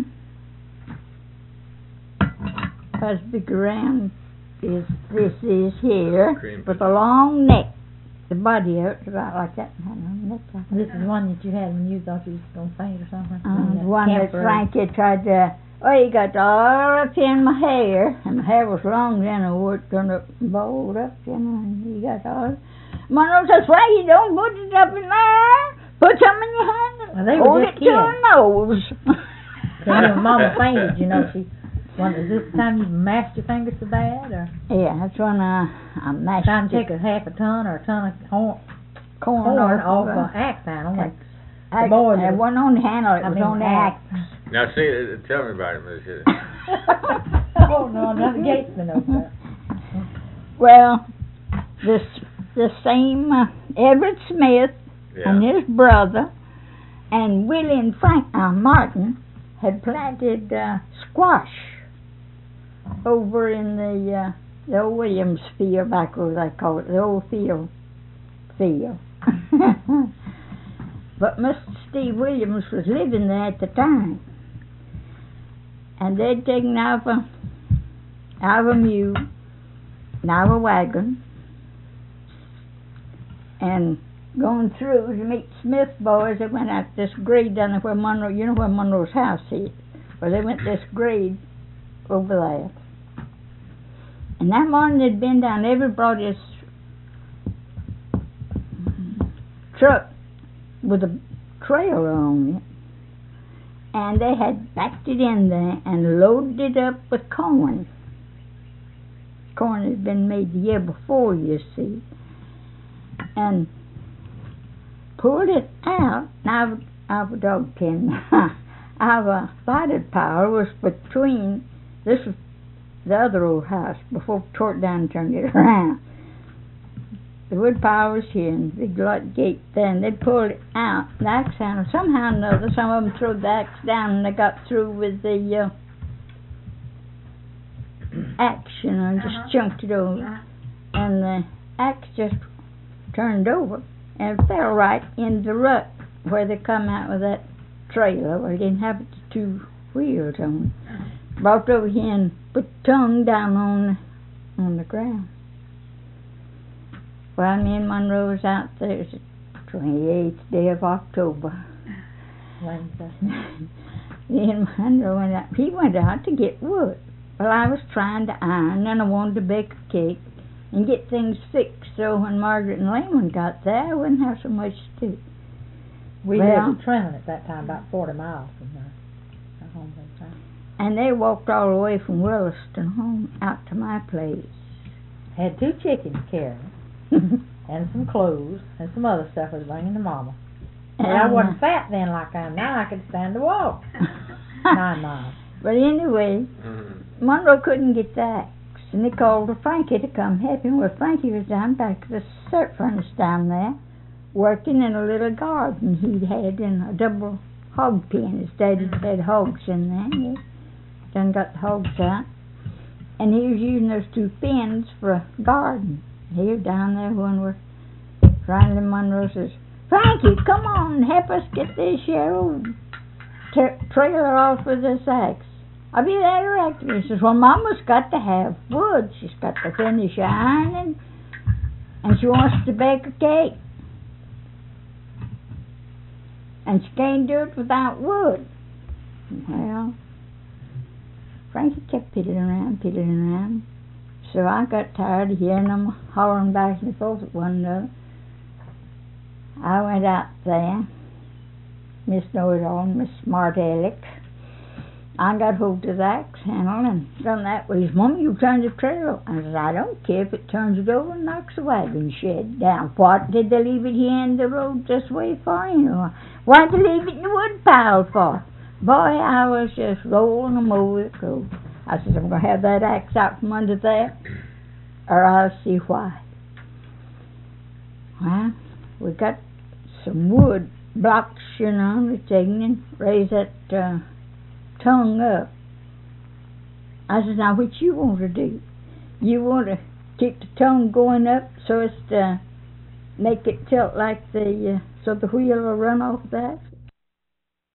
as big around as this is here, with a long neck. The body of it's about like that. This is one that you had when you thought you was going to faint or something? The one that Frankie tried to... he got all up in my hair. And my hair was long then. I wore it turned up and bowled up, and he got all... Monroe says, Frankie, don't put it up in there. Put some in your hand. Well, they were just kids. Hold it to her nose. When Mama fainted, she... Is this the time you mashed your fingers so bad, or? Yeah, that's when I mashed. Time to take half a ton or a ton of corn off an axe handle. The boys it wasn't on the handle; it was on the axe. Now, see, tell me about it, Miss. Oh no, another Gatesman knows that. Well, the same Everett Smith and his brother and Willie and Frank Martin had planted squash over in the The old Williams field back over they call it, the old field. But Mr. Steve Williams was living there at the time. And they'd taken out of a mule, and out of a wagon, and going through to meet Smith boys. They went out this grade down there where Monroe, you know where Monroe's house is. Well, they went this grade over there. And that morning they'd been down, everybody brought his truck with a trailer on it. And they had backed it in there and loaded it up with corn. Corn had been made the year before, you see. And pulled it out. Now, our dog pen. Our lighted power was between, this was the other old house before we tore it down and turned it around. The wood pile was here and the big light gate there, and they'd pulled it out. The axe handle, somehow or another, some of them threw the axe down and they got through with the axe, you know, and just chunked it over. And the axe just turned over and fell right in the rut where they come out with that trailer where they didn't have the two wheels on it. Brought over here and put the tongue down on the ground. Well, me and Monroe was out there. It was the 28th day of October. Wednesday. Me and Monroe went out. He went out to get wood. Well, I was trying to iron, and I wanted to bake a cake and get things fixed so when Margaret and Layman got there, I wouldn't have so much to do. We lived in Trenton at that time, about 40 miles from our home at the time. And they walked all the way from Williston home out to my place. Had 2 chickens carried, and some clothes, and some other stuff I was bringing to Mama. And I wasn't fat then like I am now. I could stand to walk 9 miles. But anyway, Monroe couldn't get the axe, and he called to Frankie to come help him. Well, Frankie was down back at the syrup furnace down there, working in a little garden he'd had in a double hog pen. His daddy had hogs in there, and he done got the hogs out. And he was using those 2 pens for a garden. He was down there when we're finally Monroe says, Frankie, come on and help us get this here old trailer off with this axe. I'll be there directly. He says, well, Mama's got to have wood. She's got to finish ironing, and she wants to bake a cake. And she can't do it without wood. Well, Frankie kept piddling around. So I got tired of hearing them hollering back and forth at one another. I went out there, Miss Know-It-All, Miss Smart-Aleck. I got hold of the axe handle and done that with his Mom, you turn the trailer. I said, I don't care if it turns it over and knocks the wagon shed down. What did they leave it here in the road this way for, anyway? Why'd they leave it in the wood pile for? Boy, I was just rolling them over the road. I said, I'm going to have that axe out from under there, or I'll see why. Well, we got some wood blocks, you know, to take and raise that tongue up. I said, now what you want to do? You want to keep the tongue going up so as to make it tilt like so the wheel will run off that?